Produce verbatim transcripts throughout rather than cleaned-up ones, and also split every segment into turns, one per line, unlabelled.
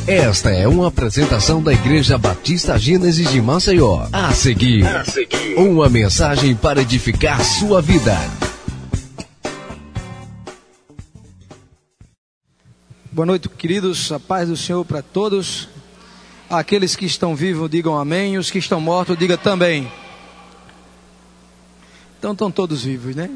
Esta é uma apresentação da Igreja Batista Gênesis de Maceió. A seguir, a seguir, uma mensagem para edificar sua vida.
Boa noite, queridos. A paz do Senhor para todos. Aqueles que estão vivos, digam amém. Os que estão mortos, digam também. Então estão todos vivos, né?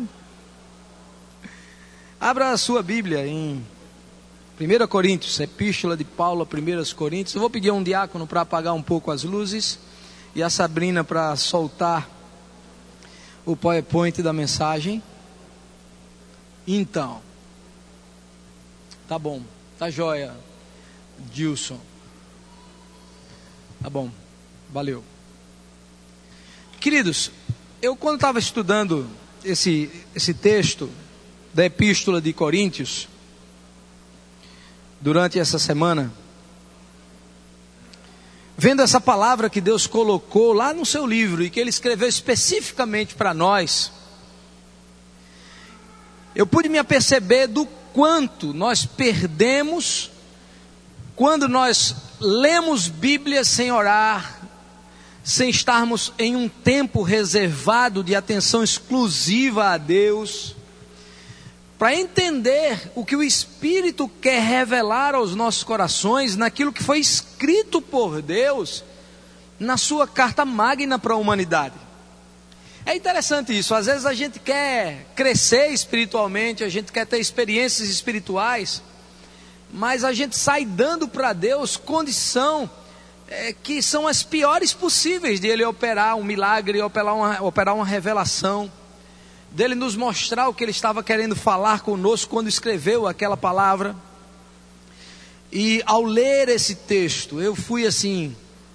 Abra a sua Bíblia em primeira Coríntios, Epístola de Paulo a primeira Coríntios. Eu vou pedir a um diácono para apagar um pouco as luzes e a Sabrina para soltar o PowerPoint da mensagem. Então, tá bom, tá jóia, Gilson. Tá bom, valeu. Queridos, eu quando estava estudando esse, esse texto da Epístola de Coríntios, durante essa semana, vendo essa palavra que Deus colocou lá no seu livro e que Ele escreveu especificamente para nós, eu pude me aperceber do quanto nós perdemos quando nós lemos Bíblia sem orar, sem estarmos em um tempo reservado de atenção exclusiva a Deus, para entender o que o Espírito quer revelar aos nossos corações, naquilo que foi escrito por Deus, na sua carta magna para a humanidade. É interessante isso, às vezes a gente quer crescer espiritualmente, a gente quer ter experiências espirituais, mas a gente sai dando para Deus condição é, que são as piores possíveis de Ele operar um milagre, operar uma, operar uma revelação, dele nos mostrar o que Ele estava querendo falar conosco quando escreveu aquela palavra. E ao ler esse texto, eu fui assim,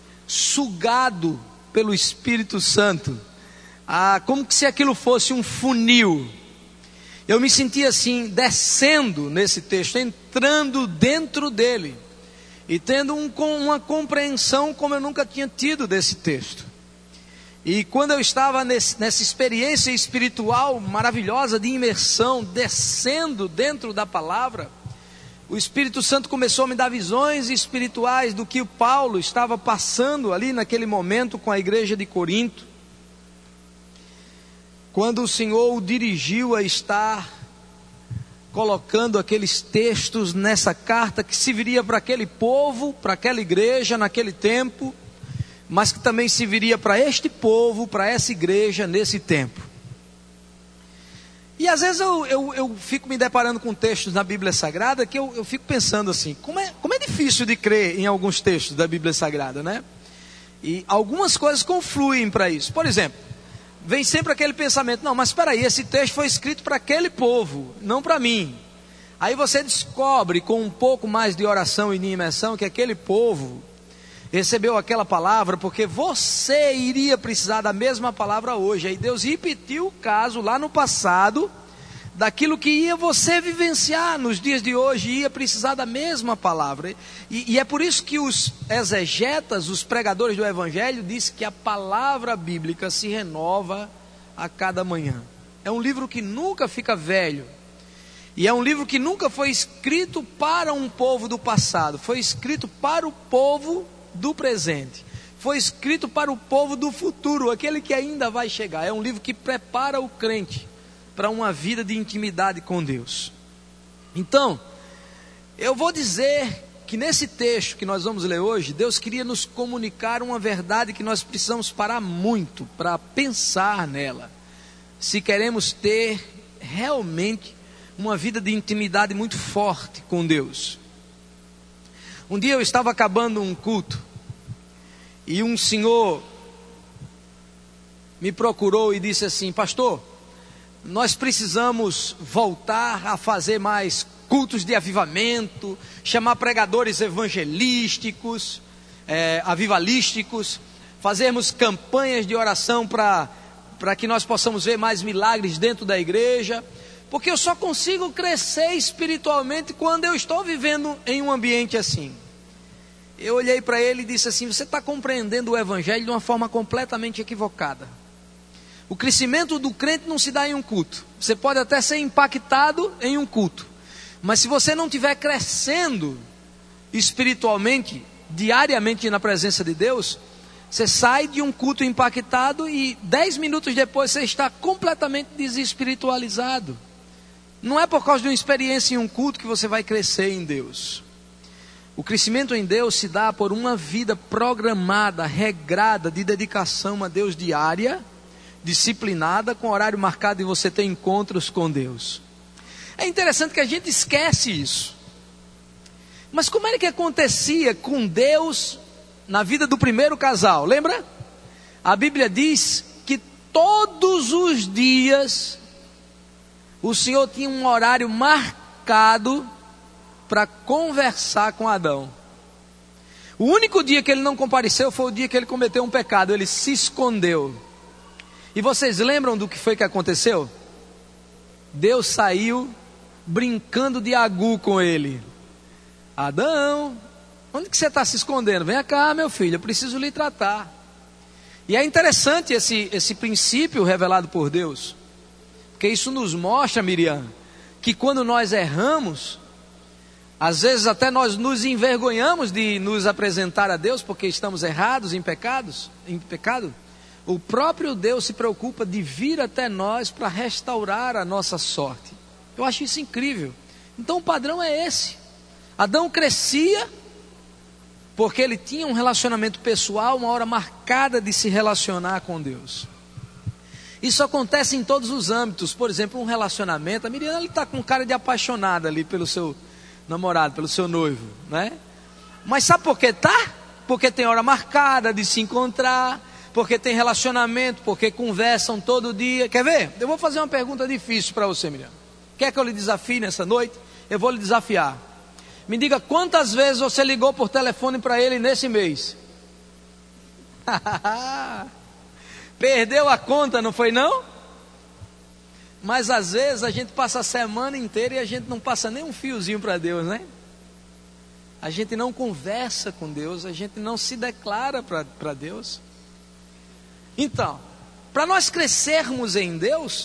sugado pelo Espírito Santo, ah, como que se aquilo fosse um funil. Eu me sentia assim, descendo nesse texto, entrando dentro dele, e tendo um, uma compreensão como eu nunca tinha tido desse texto. E quando eu estava nesse, nessa experiência espiritual maravilhosa de imersão, descendo dentro da palavra, o Espírito Santo começou a me dar visões espirituais do que o Paulo estava passando ali naquele momento com a igreja de Corinto, quando o Senhor o dirigiu a estar colocando aqueles textos nessa carta que serviria para aquele povo, para aquela igreja naquele tempo, mas que também serviria para este povo, para essa igreja nesse tempo. E às vezes eu, eu, eu fico me deparando com textos na Bíblia Sagrada que eu, eu fico pensando assim, como é, como é difícil de crer em alguns textos da Bíblia Sagrada, né? E algumas coisas confluem para isso. Por exemplo, vem sempre aquele pensamento, não, mas espera aí, esse texto foi escrito para aquele povo, não para mim. Aí você descobre com um pouco mais de oração e de imersão que aquele povo recebeu aquela palavra porque você iria precisar da mesma palavra hoje. Aí Deus repetiu o caso lá no passado, daquilo que ia você vivenciar nos dias de hoje, ia precisar da mesma palavra. E, e é por isso que os exegetas, os pregadores do Evangelho, dizem que a palavra bíblica se renova a cada manhã. É um livro que nunca fica velho. E é um livro que nunca foi escrito para um povo do passado, foi escrito para o povo do presente, foi escrito para o povo do futuro, aquele que ainda vai chegar. É um livro que prepara o crente para uma vida de intimidade com Deus. Então, eu vou dizer que nesse texto que nós vamos ler hoje, Deus queria nos comunicar uma verdade que nós precisamos parar muito para pensar nela, se queremos ter realmente uma vida de intimidade muito forte com Deus. Um dia eu estava acabando um culto e um senhor me procurou e disse assim, pastor, nós precisamos voltar a fazer mais cultos de avivamento, chamar pregadores evangelísticos, é, avivalísticos, fazermos campanhas de oração para para que nós possamos ver mais milagres dentro da igreja, porque eu só consigo crescer espiritualmente quando eu estou vivendo em um ambiente assim. Eu olhei para ele e disse assim, você está compreendendo o Evangelho de uma forma completamente equivocada. O crescimento do crente não se dá em um culto. Você pode até ser impactado em um culto, mas se você não estiver crescendo espiritualmente, diariamente na presença de Deus, você sai de um culto impactado e dez minutos depois você está completamente desespiritualizado. Não é por causa de uma experiência em um culto que você vai crescer em Deus. O crescimento em Deus se dá por uma vida programada, regrada, de dedicação a Deus diária, disciplinada, com horário marcado e você tem encontros com Deus. É interessante que a gente esquece isso. Mas como era que acontecia com Deus na vida do primeiro casal? Lembra? A Bíblia diz que todos os dias o Senhor tinha um horário marcado para conversar com Adão. O único dia que ele não compareceu foi o dia que ele cometeu um pecado, ele se escondeu. E vocês lembram do que foi que aconteceu? Deus saiu brincando de agu com ele. Adão, onde que você está se escondendo? Venha cá, meu filho, eu preciso lhe tratar. E é interessante esse, esse princípio revelado por Deus, porque isso nos mostra, Miriam, que quando nós erramos, às vezes até nós nos envergonhamos de nos apresentar a Deus, porque estamos errados em pecados, em pecado. O próprio Deus se preocupa de vir até nós para restaurar a nossa sorte. Eu acho isso incrível. Então o padrão é esse. Adão crescia porque ele tinha um relacionamento pessoal, uma hora marcada de se relacionar com Deus. Isso acontece em todos os âmbitos. Por exemplo, um relacionamento. A Miriam está com cara de apaixonada ali pelo seu namorado, pelo seu noivo, né? Mas sabe por que está? Porque tem hora marcada de se encontrar, porque tem relacionamento, porque conversam todo dia. Quer ver? Eu vou fazer uma pergunta difícil para você, Miriam. Quer que eu lhe desafie nessa noite? Eu vou lhe desafiar. Me diga quantas vezes você ligou por telefone para ele nesse mês? Perdeu a conta, não foi não? Mas às vezes a gente passa a semana inteira e a gente não passa nem um fiozinho para Deus, né? A gente não conversa com Deus, a gente não se declara para Deus. Então, para nós crescermos em Deus,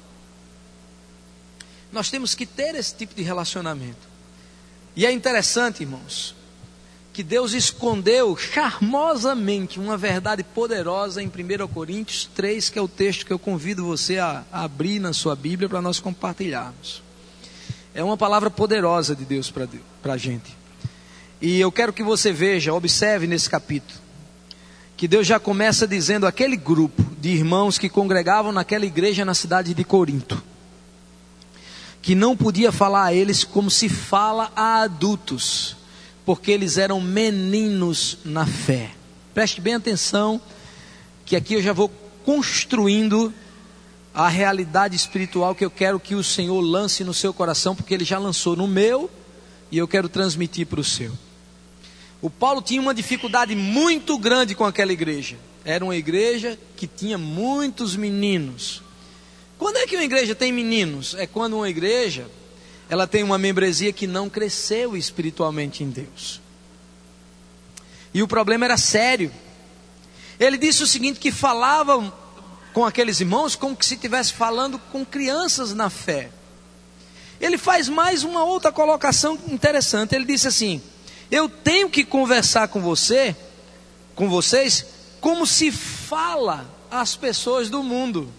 nós temos que ter esse tipo de relacionamento. E é interessante, irmãos, que Deus escondeu charmosamente uma verdade poderosa em primeira Coríntios três, que é o texto que eu convido você a, a abrir na sua Bíblia para nós compartilharmos. É uma palavra poderosa de Deus para a gente. E eu quero que você veja, observe nesse capítulo, que Deus já começa dizendo aquele grupo de irmãos que congregavam naquela igreja na cidade de Corinto, que não podia falar a eles como se fala a adultos, porque eles eram meninos na fé. Preste bem atenção, que aqui eu já vou construindo a realidade espiritual que eu quero que o Senhor lance no seu coração, porque Ele já lançou no meu, e eu quero transmitir para o seu. O Paulo tinha uma dificuldade muito grande com aquela igreja. Era uma igreja que tinha muitos meninos. Quando é que uma igreja tem meninos? É quando uma igreja, ela tem uma membresia que não cresceu espiritualmente em Deus. E o problema era sério. Ele disse o seguinte, que falavam com aqueles irmãos como se estivesse falando com crianças na fé. Ele faz mais uma outra colocação interessante. Ele disse assim: eu tenho que conversar com você, com vocês, como se fala às pessoas do mundo.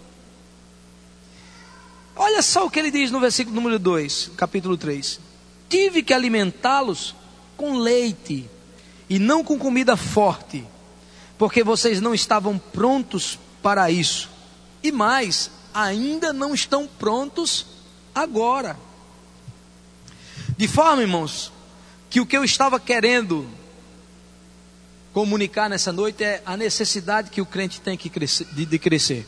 Olha só o que ele diz no versículo número dois, capítulo três. Tive que alimentá-los com leite e não com comida forte, porque vocês não estavam prontos para isso. E mais, ainda não estão prontos agora. De forma, irmãos, que o que eu estava querendo comunicar nessa noite é a necessidade que o crente tem que crescer, de, de crescer.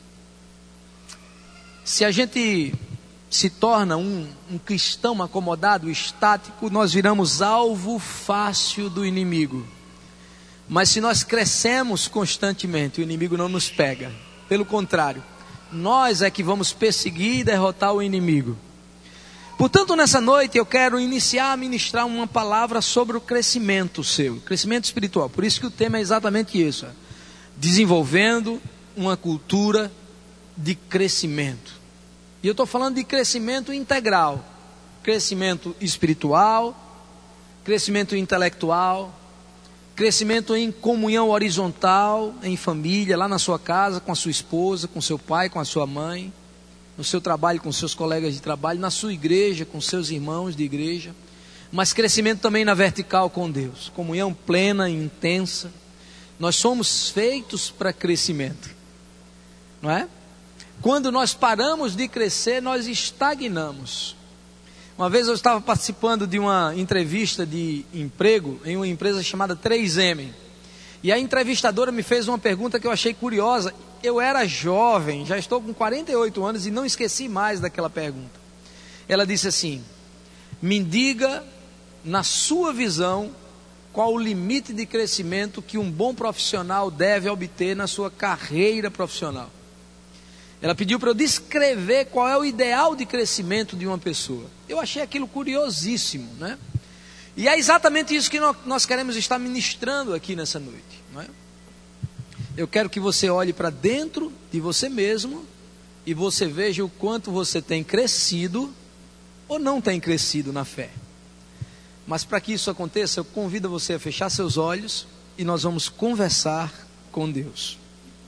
Se a gente se torna um, um cristão acomodado, estático, nós viramos alvo fácil do inimigo. Mas se nós crescemos constantemente, o inimigo não nos pega. Pelo contrário, nós é que vamos perseguir e derrotar o inimigo. Portanto, nessa noite eu quero iniciar a ministrar uma palavra sobre o crescimento seu, crescimento espiritual. Por isso que o tema é exatamente isso: desenvolvendo uma cultura de crescimento. E eu estou falando de crescimento integral, crescimento espiritual, crescimento intelectual, crescimento em comunhão horizontal, em família, lá na sua casa, com a sua esposa, com seu pai, com a sua mãe, no seu trabalho, com seus colegas de trabalho, na sua igreja, com seus irmãos de igreja, mas crescimento também na vertical com Deus, comunhão plena e intensa. Nós somos feitos para crescimento, não é? Quando nós paramos de crescer, nós estagnamos. Uma vez eu estava participando de uma entrevista de emprego em uma empresa chamada três M. E a entrevistadora me fez uma pergunta que eu achei curiosa. Eu era jovem, já estou com quarenta e oito anos e não esqueci mais daquela pergunta. Ela disse assim: me diga, na sua visão, qual o limite de crescimento que um bom profissional deve obter na sua carreira profissional. Ela pediu para eu descrever qual é o ideal de crescimento de uma pessoa. Eu achei aquilo curiosíssimo, né? E é exatamente isso que nós queremos estar ministrando aqui nessa noite, não é? Eu quero que você olhe para dentro de você mesmo e você veja o quanto você tem crescido ou não tem crescido na fé. Mas para que isso aconteça, eu convido você a fechar seus olhos e nós vamos conversar com Deus.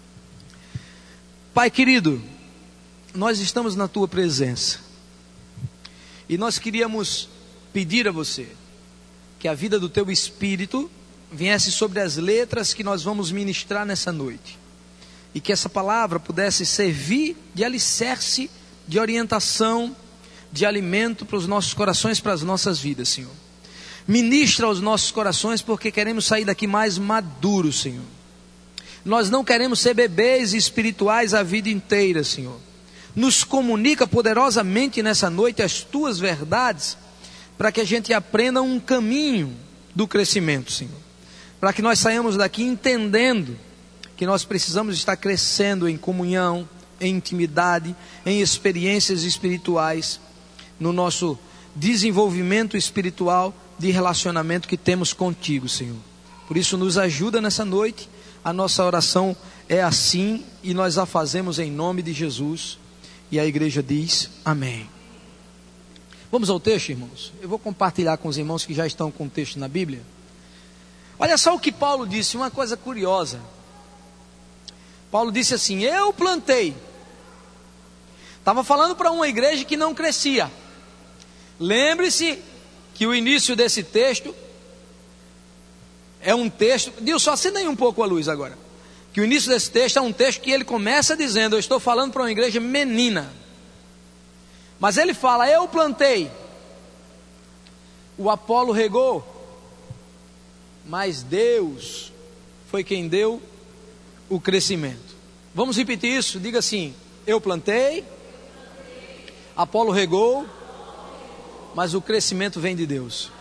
Pai querido, nós estamos na Tua presença e nós queríamos pedir a você que a vida do Teu Espírito viesse sobre as letras que nós vamos ministrar nessa noite e que essa palavra pudesse servir de alicerce, de orientação, de alimento para os nossos corações, para as nossas vidas, Senhor. Ministra aos nossos corações, porque queremos sair daqui mais maduros, Senhor. Nós não queremos ser bebês espirituais a vida inteira, Senhor. Nos comunica poderosamente nessa noite as Tuas verdades, para que a gente aprenda um caminho do crescimento, Senhor. Para que nós saiamos daqui entendendo que nós precisamos estar crescendo em comunhão, em intimidade, em experiências espirituais, no nosso desenvolvimento espiritual de relacionamento que temos contigo, Senhor. Por isso nos ajuda nessa noite. A nossa oração é assim e nós a fazemos em nome de Jesus. E a igreja diz amém. Vamos ao texto, irmãos. Eu vou compartilhar com os irmãos que já estão com o texto na Bíblia. Olha só o que Paulo disse, uma coisa curiosa. Paulo disse assim: eu plantei. Estava falando para uma igreja que não crescia. Lembre-se que o início desse texto é um texto, Dilson, acenda aí um pouco a luz agora. Que o início desse texto é um texto que ele começa dizendo: eu estou falando para uma igreja menina. Mas ele fala: eu plantei, o Apolo regou, mas Deus foi quem deu o crescimento. Vamos repetir isso? Diga assim: eu plantei, Apolo regou, mas o crescimento vem de Deus.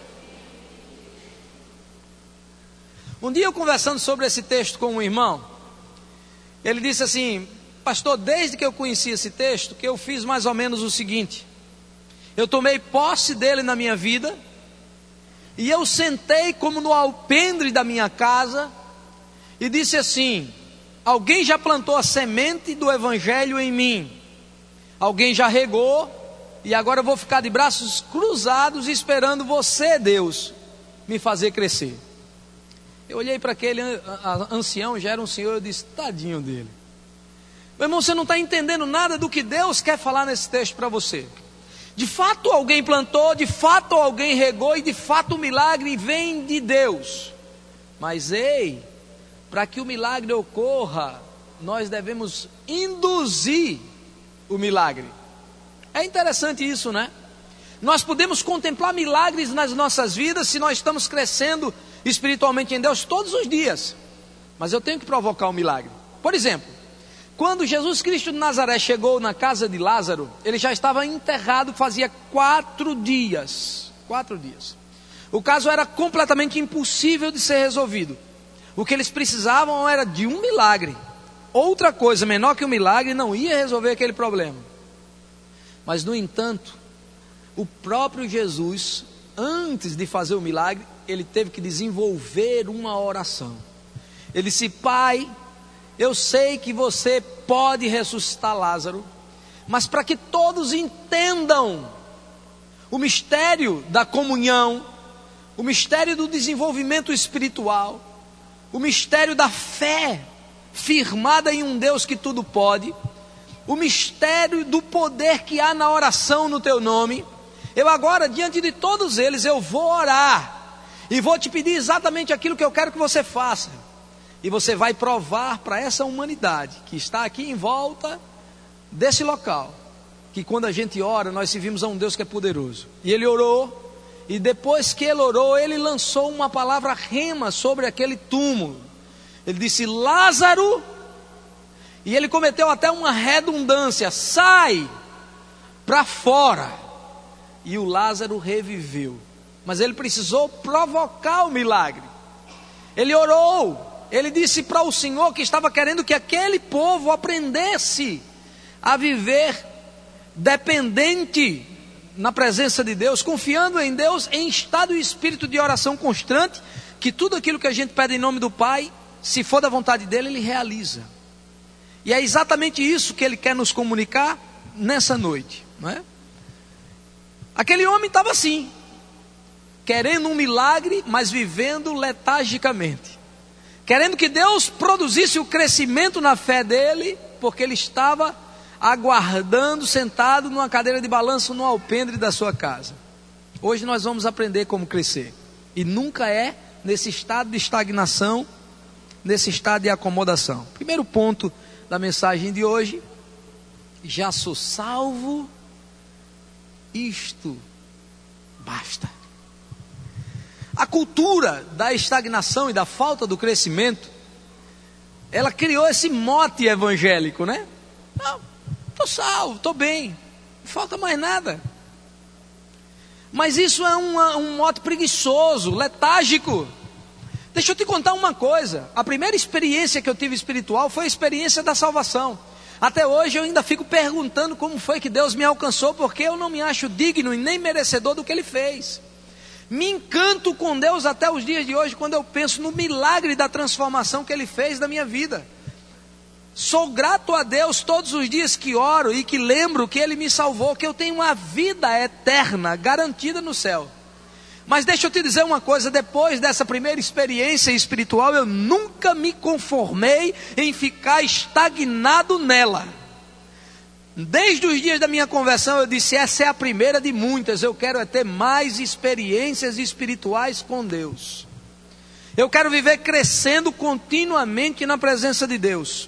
Um dia eu conversando sobre esse texto com um irmão, ele disse assim: pastor, desde que eu conheci esse texto, que eu fiz mais ou menos o seguinte: eu tomei posse dele na minha vida, e eu sentei como no alpendre da minha casa, e disse assim: alguém já plantou a semente do evangelho em mim, alguém já regou, e agora eu vou ficar de braços cruzados esperando você, Deus, me fazer crescer. Eu olhei para aquele ancião, já era um senhor, eu disse: tadinho dele. Meu irmão, você não está entendendo nada do que Deus quer falar nesse texto para você. De fato alguém plantou, de fato alguém regou, e de fato o milagre vem de Deus. Mas ei, para que o milagre ocorra, nós devemos induzir o milagre. É interessante isso, né? Nós podemos contemplar milagres nas nossas vidas se nós estamos crescendo espiritualmente em Deus todos os dias, mas eu tenho que provocar um milagre. Por exemplo, quando Jesus Cristo de Nazaré chegou na casa de Lázaro, ele já estava enterrado fazia quatro dias. Quatro dias. O caso era completamente impossível de ser resolvido. O que eles precisavam era de um milagre. Outra coisa menor que um milagre não ia resolver aquele problema. Mas no entanto, o próprio Jesus, antes de fazer o milagre, ele teve que desenvolver uma oração. Ele disse: Pai, eu sei que você pode ressuscitar Lázaro, mas para que todos entendam o mistério da comunhão, o mistério do desenvolvimento espiritual, o mistério da fé firmada em um Deus que tudo pode, o mistério do poder que há na oração no teu nome. Eu agora, diante de todos eles, eu vou orar e vou te pedir exatamente aquilo que eu quero que você faça. E você vai provar para essa humanidade que está aqui em volta desse local, que quando a gente ora, nós servimos a um Deus que é poderoso. E ele orou, e depois que ele orou, ele lançou uma palavra rema sobre aquele túmulo. Ele disse: Lázaro, e ele cometeu até uma redundância: sai para fora. E o Lázaro reviveu. Mas ele precisou provocar o milagre. Ele orou, ele disse para o Senhor que estava querendo que aquele povo aprendesse a viver dependente na presença de Deus, confiando em Deus, em estado e espírito de oração constante, que tudo aquilo que a gente pede em nome do Pai, se for da vontade dele, ele realiza. E é exatamente isso que ele quer nos comunicar nessa noite, não é? Aquele homem estava assim, querendo um milagre, mas vivendo letagicamente, querendo que Deus produzisse o crescimento na fé dele, porque ele estava aguardando, sentado numa cadeira de balanço no alpendre da sua casa. Hoje nós vamos aprender como crescer, e nunca é nesse estado de estagnação, nesse estado de acomodação. Primeiro ponto da mensagem de hoje: já sou salvo, isto basta. A cultura da estagnação e da falta do crescimento, ela criou esse mote evangélico, né? Não, estou salvo, estou bem, não falta mais nada. Mas isso é uma, um mote preguiçoso, letárgico. Deixa eu te contar uma coisa: a primeira experiência que eu tive espiritual foi a experiência da salvação. Até hoje eu ainda fico perguntando como foi que Deus me alcançou, porque eu não me acho digno e nem merecedor do que Ele fez. Me encanto com Deus até os dias de hoje, quando eu penso no milagre da transformação que Ele fez na minha vida. Sou grato a Deus todos os dias que oro e que lembro que Ele me salvou, que eu tenho uma vida eterna garantida no céu. Mas deixa eu te dizer uma coisa: depois dessa primeira experiência espiritual, eu nunca me conformei em ficar estagnado nela. Desde os dias da minha conversão eu disse: essa é a primeira de muitas. Eu quero é ter mais experiências espirituais com Deus. Eu quero viver crescendo continuamente na presença de Deus.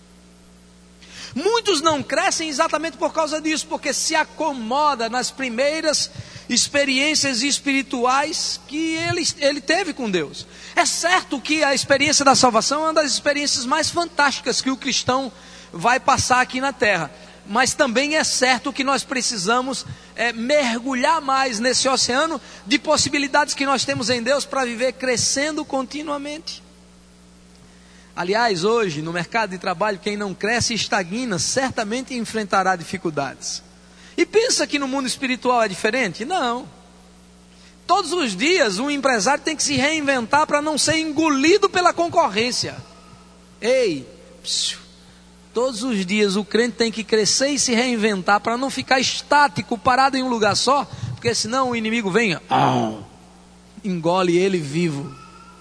Muitos não crescem exatamente por causa disso, porque se acomoda nas primeiras experiências espirituais que ele, ele teve com Deus. É certo que a experiência da salvação é uma das experiências mais fantásticas que o cristão vai passar aqui na terra. Mas também é certo que nós precisamos é, mergulhar mais nesse oceano de possibilidades que nós temos em Deus para viver crescendo continuamente. Aliás, hoje no mercado de trabalho, quem não cresce e estagna certamente enfrentará dificuldades. E pensa que no mundo espiritual é diferente? Não. Todos os dias um empresário tem que se reinventar para não ser engolido pela concorrência. Ei, psiu, todos os dias o crente tem que crescer e se reinventar para não ficar estático, parado em um lugar só, porque senão o inimigo vem, ah, engole ele vivo.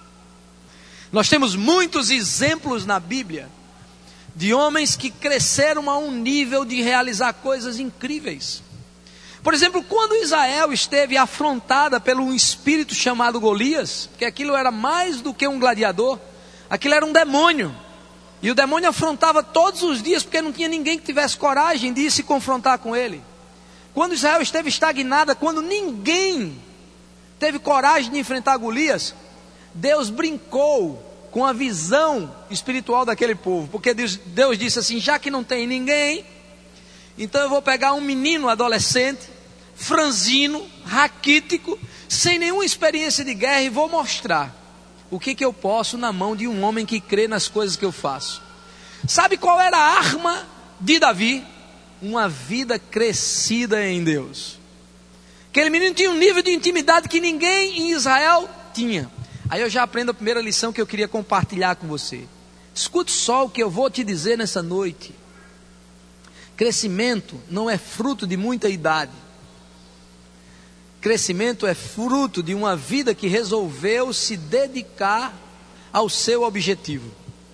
Nós temos muitos exemplos na Bíblia de homens que cresceram a um nível de realizar coisas incríveis. Por exemplo, quando Israel esteve afrontada pelo um espírito chamado Golias, que aquilo era mais do que um gladiador, aquilo era um demônio. E o demônio afrontava todos os dias, porque não tinha ninguém que tivesse coragem de ir se confrontar com ele. Quando Israel esteve estagnada, quando ninguém teve coragem de enfrentar Golias, Deus brincou com a visão espiritual daquele povo, porque Deus, Deus disse assim: já que não tem ninguém, então eu vou pegar um menino adolescente, franzino, raquítico, sem nenhuma experiência de guerra, e vou mostrar o que, que eu posso na mão de um homem que crê nas coisas que eu faço. Sabe qual era a arma de Davi? Uma vida crescida em Deus. Aquele menino tinha um nível de intimidade que ninguém em Israel tinha. Aí eu já aprendo a primeira lição que eu queria compartilhar com você. Escute só o que eu vou te dizer nessa noite. Crescimento não é fruto de muita idade. Crescimento é fruto de uma vida que resolveu se dedicar ao seu objetivo.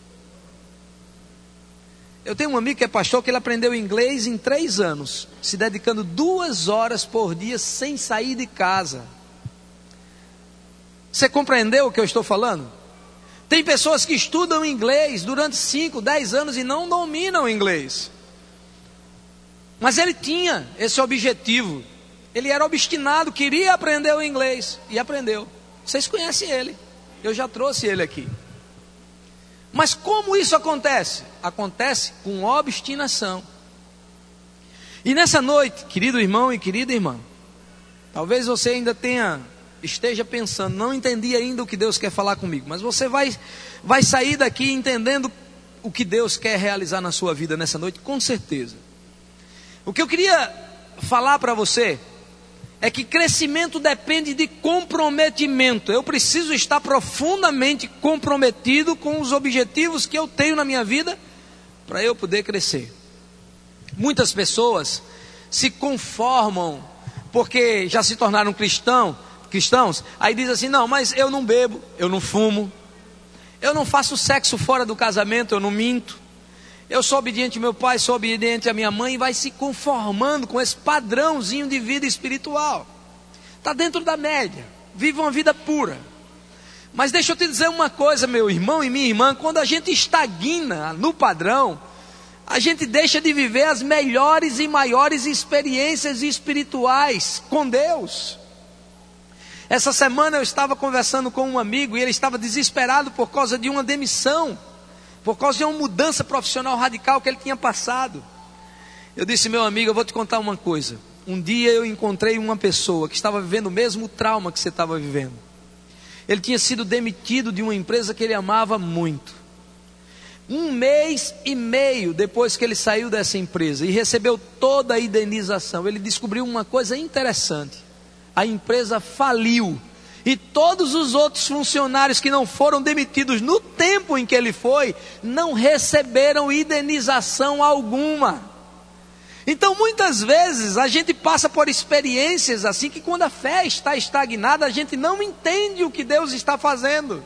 Eu tenho um amigo que é pastor, que ele aprendeu inglês em três anos, se dedicando duas horas por dia sem sair de casa. Você compreendeu o que eu estou falando? Tem pessoas que estudam inglês durante cinco, dez anos e não dominam o inglês. Mas ele tinha esse objetivo. Ele era obstinado, queria aprender o inglês e aprendeu. Vocês conhecem ele, eu já trouxe ele aqui. Mas como isso acontece? Acontece com obstinação. E nessa noite, querido irmão e querida irmã, talvez você ainda tenha, esteja pensando, não entendi ainda o que Deus quer falar comigo, mas você vai, vai sair daqui entendendo o que Deus quer realizar na sua vida nessa noite, com certeza. O que eu queria falar para você é que crescimento depende de comprometimento. Eu preciso estar profundamente comprometido com os objetivos que eu tenho na minha vida para eu poder crescer. Muitas pessoas se conformam porque já se tornaram cristão, cristãos, aí dizem assim, não, mas eu não bebo, eu não fumo, eu não faço sexo fora do casamento, eu não minto, eu sou obediente ao meu pai, sou obediente à minha mãe, e vai se conformando com esse padrãozinho de vida espiritual. Está dentro da média, vive uma vida pura. Mas deixa eu te dizer uma coisa, meu irmão e minha irmã, quando a gente estagna no padrão, a gente deixa de viver as melhores e maiores experiências espirituais com Deus. Essa semana eu estava conversando com um amigo e ele estava desesperado por causa de uma demissão, por causa de uma mudança profissional radical que ele tinha passado. Eu disse, meu amigo, eu vou te contar uma coisa. Um dia eu encontrei uma pessoa que estava vivendo o mesmo trauma que você estava vivendo. Ele tinha sido demitido de uma empresa que ele amava muito. Um mês e meio depois que ele saiu dessa empresa e recebeu toda a indenização, ele descobriu uma coisa interessante. A empresa faliu. E todos os outros funcionários que não foram demitidos no tempo em que ele foi, não receberam indenização alguma. Então muitas vezes a gente passa por experiências assim que quando a fé está estagnada, a gente não entende o que Deus está fazendo.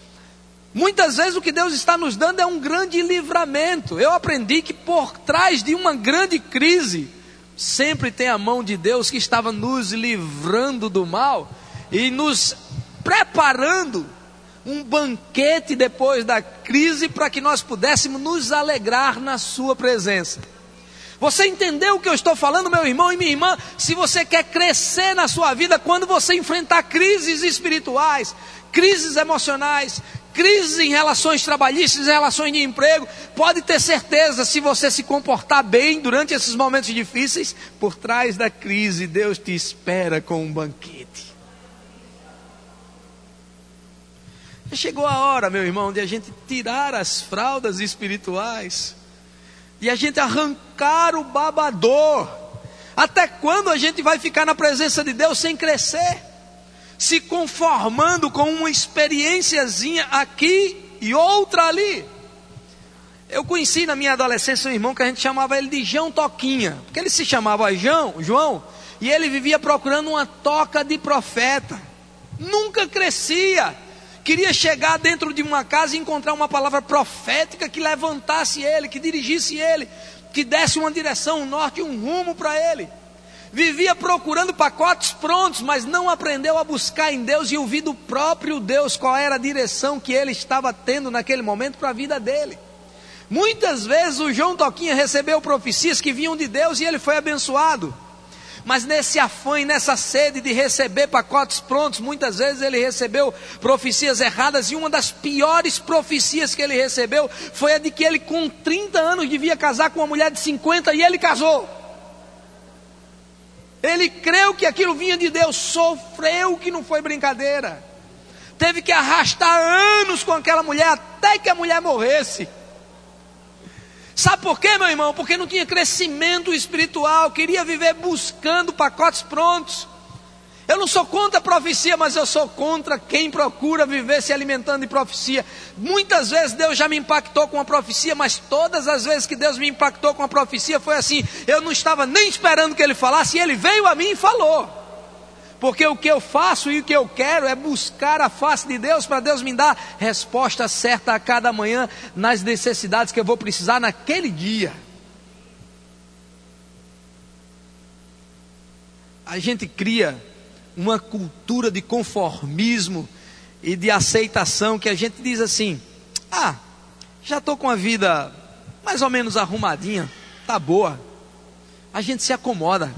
Muitas vezes o que Deus está nos dando é um grande livramento. Eu aprendi que por trás de uma grande crise, sempre tem a mão de Deus que estava nos livrando do mal e nos preparando um banquete depois da crise para que nós pudéssemos nos alegrar na sua presença. Você entendeu o que eu estou falando, meu irmão e minha irmã? Se você quer crescer na sua vida, quando você enfrentar crises espirituais, crises emocionais, crises em relações trabalhistas, em relações de emprego, pode ter certeza, se você se comportar bem durante esses momentos difíceis, por trás da crise, Deus te espera com um banquete. Chegou a hora, meu irmão, de a gente tirar as fraldas espirituais, de a gente arrancar o babador. Até quando a gente vai ficar na presença de Deus sem crescer? Se conformando com uma experiênciazinha aqui e outra ali. Eu conheci na minha adolescência um irmão que a gente chamava ele de João Toquinha, porque ele se chamava João, João, e ele vivia procurando uma toca de profeta. Nunca crescia. Queria chegar dentro de uma casa e encontrar uma palavra profética que levantasse ele, que dirigisse ele, que desse uma direção, um norte e um rumo para ele. Vivia procurando pacotes prontos, mas não aprendeu a buscar em Deus e ouvir do próprio Deus qual era a direção que ele estava tendo naquele momento para a vida dele. Muitas vezes o João Toquinha recebeu profecias que vinham de Deus e ele foi abençoado. Mas nesse afã e nessa sede de receber pacotes prontos, muitas vezes ele recebeu profecias erradas. E uma das piores profecias que ele recebeu foi a de que ele com trinta anos devia casar com uma mulher de cinquenta e ele casou. Ele creu que aquilo vinha de Deus, sofreu que não foi brincadeira. Teve que arrastar anos com aquela mulher até que a mulher morresse. Sabe por quê, meu irmão? Porque não tinha crescimento espiritual, queria viver buscando pacotes prontos. Eu não sou contra a profecia, mas eu sou contra quem procura viver se alimentando de profecia. Muitas vezes Deus já me impactou com a profecia, mas todas as vezes que Deus me impactou com a profecia foi assim, eu não estava nem esperando que Ele falasse, e Ele veio a mim e falou. Porque o que eu faço e o que eu quero é buscar a face de Deus, para Deus me dar resposta certa a cada manhã, nas necessidades que eu vou precisar naquele dia. A gente cria uma cultura de conformismo e de aceitação, que a gente diz assim: ah, já estou com a vida mais ou menos arrumadinha, tá boa. A gente se acomoda.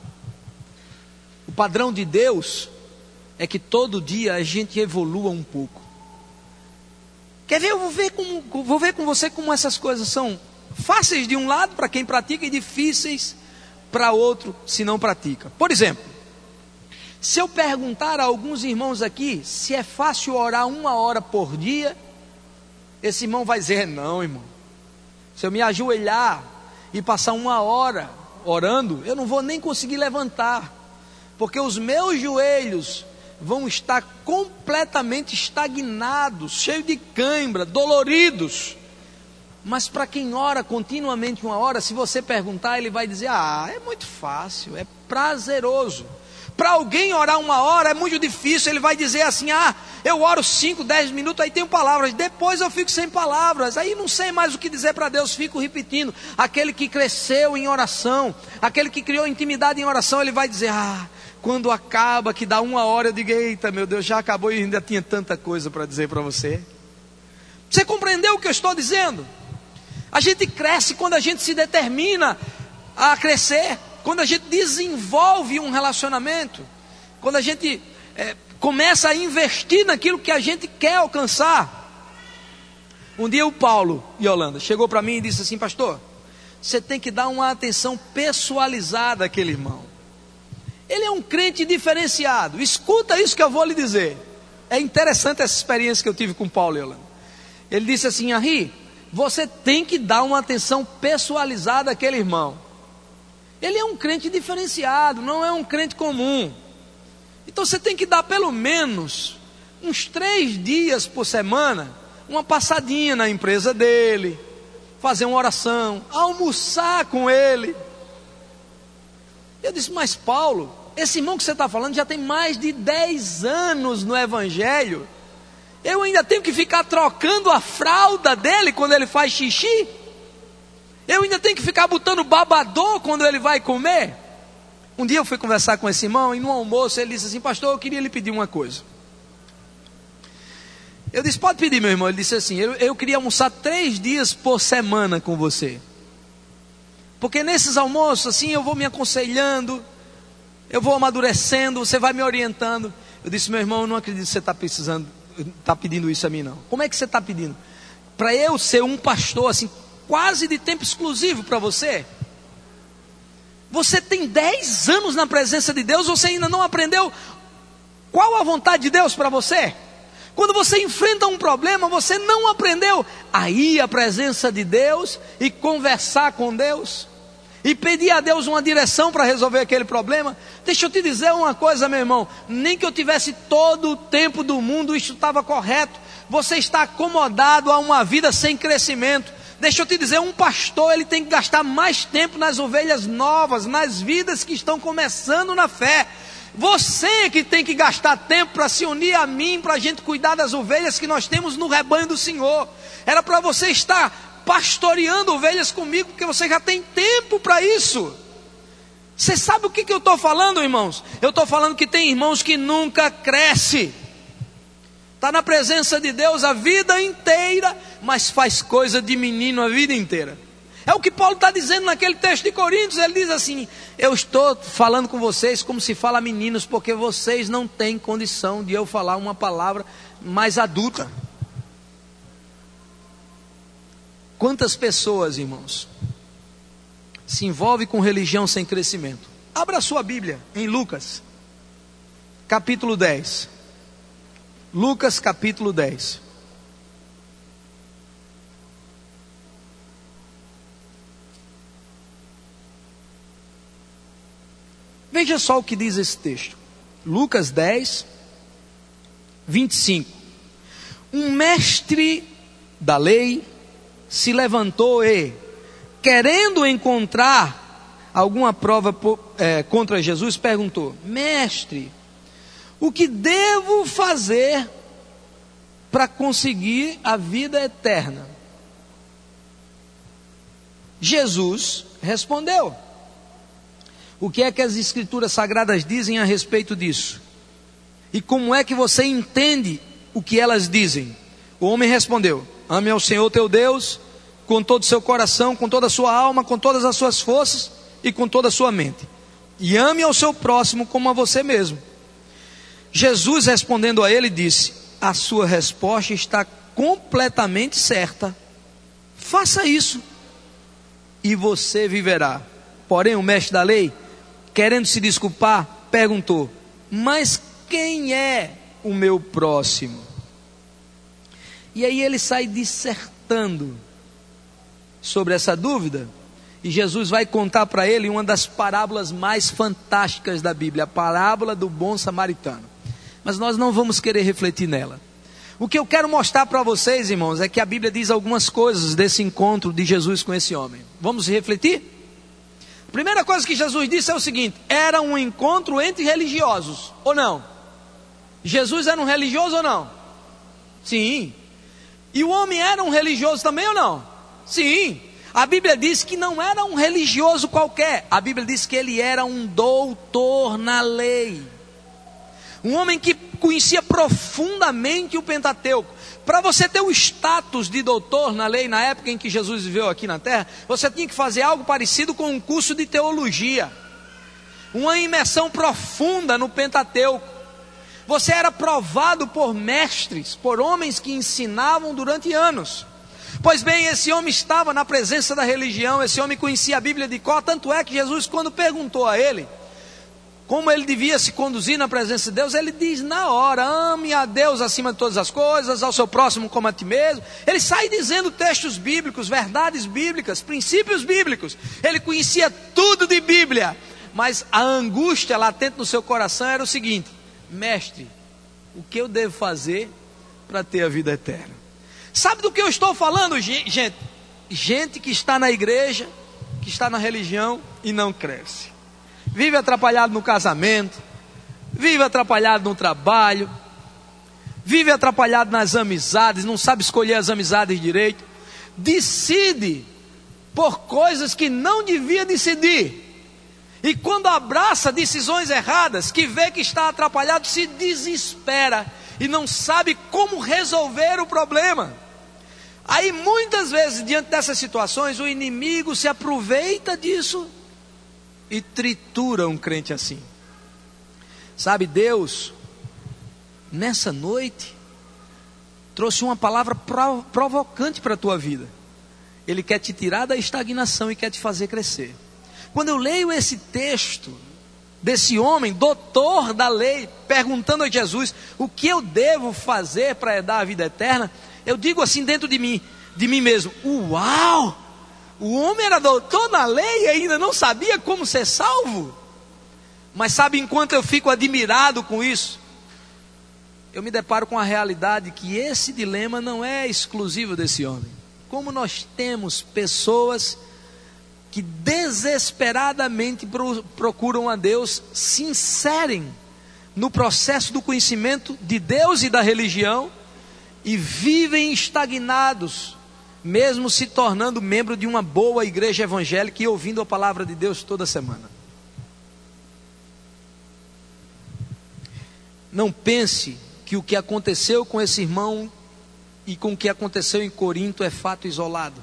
O padrão de Deus é que todo dia a gente evolua um pouco. Quer ver? Eu vou ver com, vou ver com você como essas coisas são fáceis de um lado para quem pratica e difíceis para outro se não pratica. Por exemplo, se eu perguntar a alguns irmãos aqui se é fácil orar uma hora por dia, esse irmão vai dizer: não, irmão. Se eu me ajoelhar e passar uma hora orando, eu não vou nem conseguir levantar, porque os meus joelhos vão estar completamente estagnados, cheios de cãibra, doloridos. Mas para quem ora continuamente uma hora, se você perguntar, ele vai dizer: ah, é muito fácil, é prazeroso. Para alguém orar uma hora é muito difícil, ele vai dizer assim: ah, eu oro cinco, dez minutos, aí tenho palavras, depois eu fico sem palavras, aí não sei mais o que dizer para Deus, fico repetindo. Aquele que cresceu em oração, aquele que criou intimidade em oração, ele vai dizer: ah, quando acaba, que dá uma hora, eu digo: eita, meu Deus, já acabou e ainda tinha tanta coisa para dizer para você. Você compreendeu o que eu estou dizendo? A gente cresce quando a gente se determina a crescer, quando a gente desenvolve um relacionamento, quando a gente é, começa a investir naquilo que a gente quer alcançar. Um dia o Paulo, Yolanda, chegou para mim e disse assim: pastor, você tem que dar uma atenção pessoalizada àquele irmão. Ele é um crente diferenciado. Escuta isso que eu vou lhe dizer. É interessante essa experiência que eu tive com o Paulo, Yolanda. Ele disse assim: Henri, você tem que dar uma atenção pessoalizada àquele irmão. Ele é um crente diferenciado, não é um crente comum. Então você tem que dar pelo menos uns três dias por semana, uma passadinha na empresa dele, fazer uma oração, almoçar com ele. Eu disse: mas Paulo, esse irmão que você está falando já tem mais de dez anos no Evangelho. Eu ainda tenho que ficar trocando a fralda dele quando ele faz xixi? Eu ainda tenho que ficar botando babador quando ele vai comer? Um dia eu fui conversar com esse irmão e no almoço ele disse assim: pastor, eu queria lhe pedir uma coisa. Eu disse: pode pedir, meu irmão. Ele disse assim: eu, eu queria almoçar três dias por semana com você, porque nesses almoços assim eu vou me aconselhando, eu vou amadurecendo, você vai me orientando. Eu disse: meu irmão, eu não acredito que você está precisando, está pedindo isso a mim não. Como é que você está pedindo? Para eu ser um pastor assim, quase de tempo exclusivo para você? Você tem dez anos na presença de Deus, você ainda não aprendeu qual a vontade de Deus para você? Quando você enfrenta um problema, você não aprendeu a ir à presença de Deus e conversar com Deus e pedir a Deus uma direção para resolver aquele problema? Deixa eu te dizer uma coisa, meu irmão, nem que eu tivesse todo o tempo do mundo, isso estava correto. Você está acomodado a uma vida sem crescimento. Deixa eu te dizer, um pastor, ele tem que gastar mais tempo nas ovelhas novas, nas vidas que estão começando na fé. Você que tem que gastar tempo para se unir a mim, para a gente cuidar das ovelhas que nós temos no rebanho do Senhor. Era para você estar pastoreando ovelhas comigo, porque você já tem tempo para isso. Você sabe o que, que eu estou falando, irmãos? Eu estou falando que tem irmãos que nunca crescem. Está na presença de Deus a vida inteira, mas faz coisa de menino a vida inteira. É o que Paulo está dizendo naquele texto de Coríntios. Ele diz assim: eu estou falando com vocês como se fala a meninos, porque vocês não têm condição de eu falar uma palavra mais adulta. Quantas pessoas, irmãos, se envolvem com religião sem crescimento? Abra a sua Bíblia em Lucas, capítulo dez. Lucas capítulo dez. Veja só o que diz esse texto. Lucas dez, vinte e cinco. Um mestre da lei se levantou e, querendo encontrar alguma prova é, contra Jesus, perguntou: mestre, O que devo fazer para conseguir a vida eterna? Jesus respondeu. O que é que as Escrituras Sagradas dizem a respeito disso? E como é que você entende o que elas dizem? O homem respondeu: ame ao Senhor teu Deus com todo o seu coração, com toda a sua alma, com todas as suas forças e com toda a sua mente. E ame ao seu próximo como a você mesmo. Jesus respondendo a ele disse: a sua resposta está completamente certa. Faça isso e você viverá. Porém o mestre da lei, querendo se desculpar, perguntou: mas quem é o meu próximo? E aí ele sai dissertando sobre essa dúvida, e Jesus vai contar para ele uma das parábolas mais fantásticas da Bíblia, a parábola do bom samaritano. Mas nós não vamos querer refletir nela. O que eu quero mostrar para vocês, irmãos, é que a Bíblia diz algumas coisas desse encontro de Jesus com esse homem. Vamos refletir? A primeira coisa que Jesus disse é o seguinte: era um encontro entre religiosos, ou não? Jesus era um religioso ou não? Sim. E o homem era um religioso também ou não? Sim. A Bíblia diz que não era um religioso qualquer. A Bíblia diz que ele era um doutor na lei. Um homem que conhecia profundamente o Pentateuco. Para você ter o status de doutor na lei, na época em que Jesus viveu aqui na terra, você tinha que fazer algo parecido com um curso de teologia. Uma imersão profunda no Pentateuco. Você era provado por mestres, por homens que ensinavam durante anos. Pois bem, esse homem estava na presença da religião, esse homem conhecia a Bíblia de cor, tanto é que Jesus, quando perguntou a ele como ele devia se conduzir na presença de Deus, ele diz na hora: ame a Deus acima de todas as coisas, ao seu próximo como a ti mesmo. Ele sai dizendo textos bíblicos, verdades bíblicas, princípios bíblicos. Ele conhecia tudo de Bíblia, mas a angústia latente no seu coração era o seguinte: mestre, o que eu devo fazer para ter a vida eterna? Sabe do que eu estou falando, gente? Gente que está na igreja, que está na religião e não cresce. Vive atrapalhado no casamento, vive atrapalhado no trabalho, vive atrapalhado nas amizades, não sabe escolher as amizades direito, decide por coisas que não devia decidir. E quando abraça decisões erradas, que vê que está atrapalhado, se desespera e não sabe como resolver o problema. Aí muitas vezes, diante dessas situações, o inimigo se aproveita disso e tritura um crente assim. Sabe, Deus, nessa noite, trouxe uma palavra prov- provocante para a tua vida. Ele quer te tirar da estagnação e quer te fazer crescer. Quando eu leio esse texto desse homem, doutor da lei, perguntando a Jesus: o que eu devo fazer para herdar a vida eterna? Eu digo assim dentro de mim, de mim mesmo: uau! O homem era doutor na lei e ainda não sabia como ser salvo. Mas sabe, enquanto eu fico admirado com isso, eu me deparo com a realidade que esse dilema não é exclusivo desse homem. Como nós temos pessoas que desesperadamente procuram a Deus, se inserem no processo do conhecimento de Deus e da religião e vivem estagnados, mesmo se tornando membro de uma boa igreja evangélica e ouvindo a palavra de Deus toda semana. Não pense que o que aconteceu com esse irmão e com o que aconteceu em Corinto é fato isolado.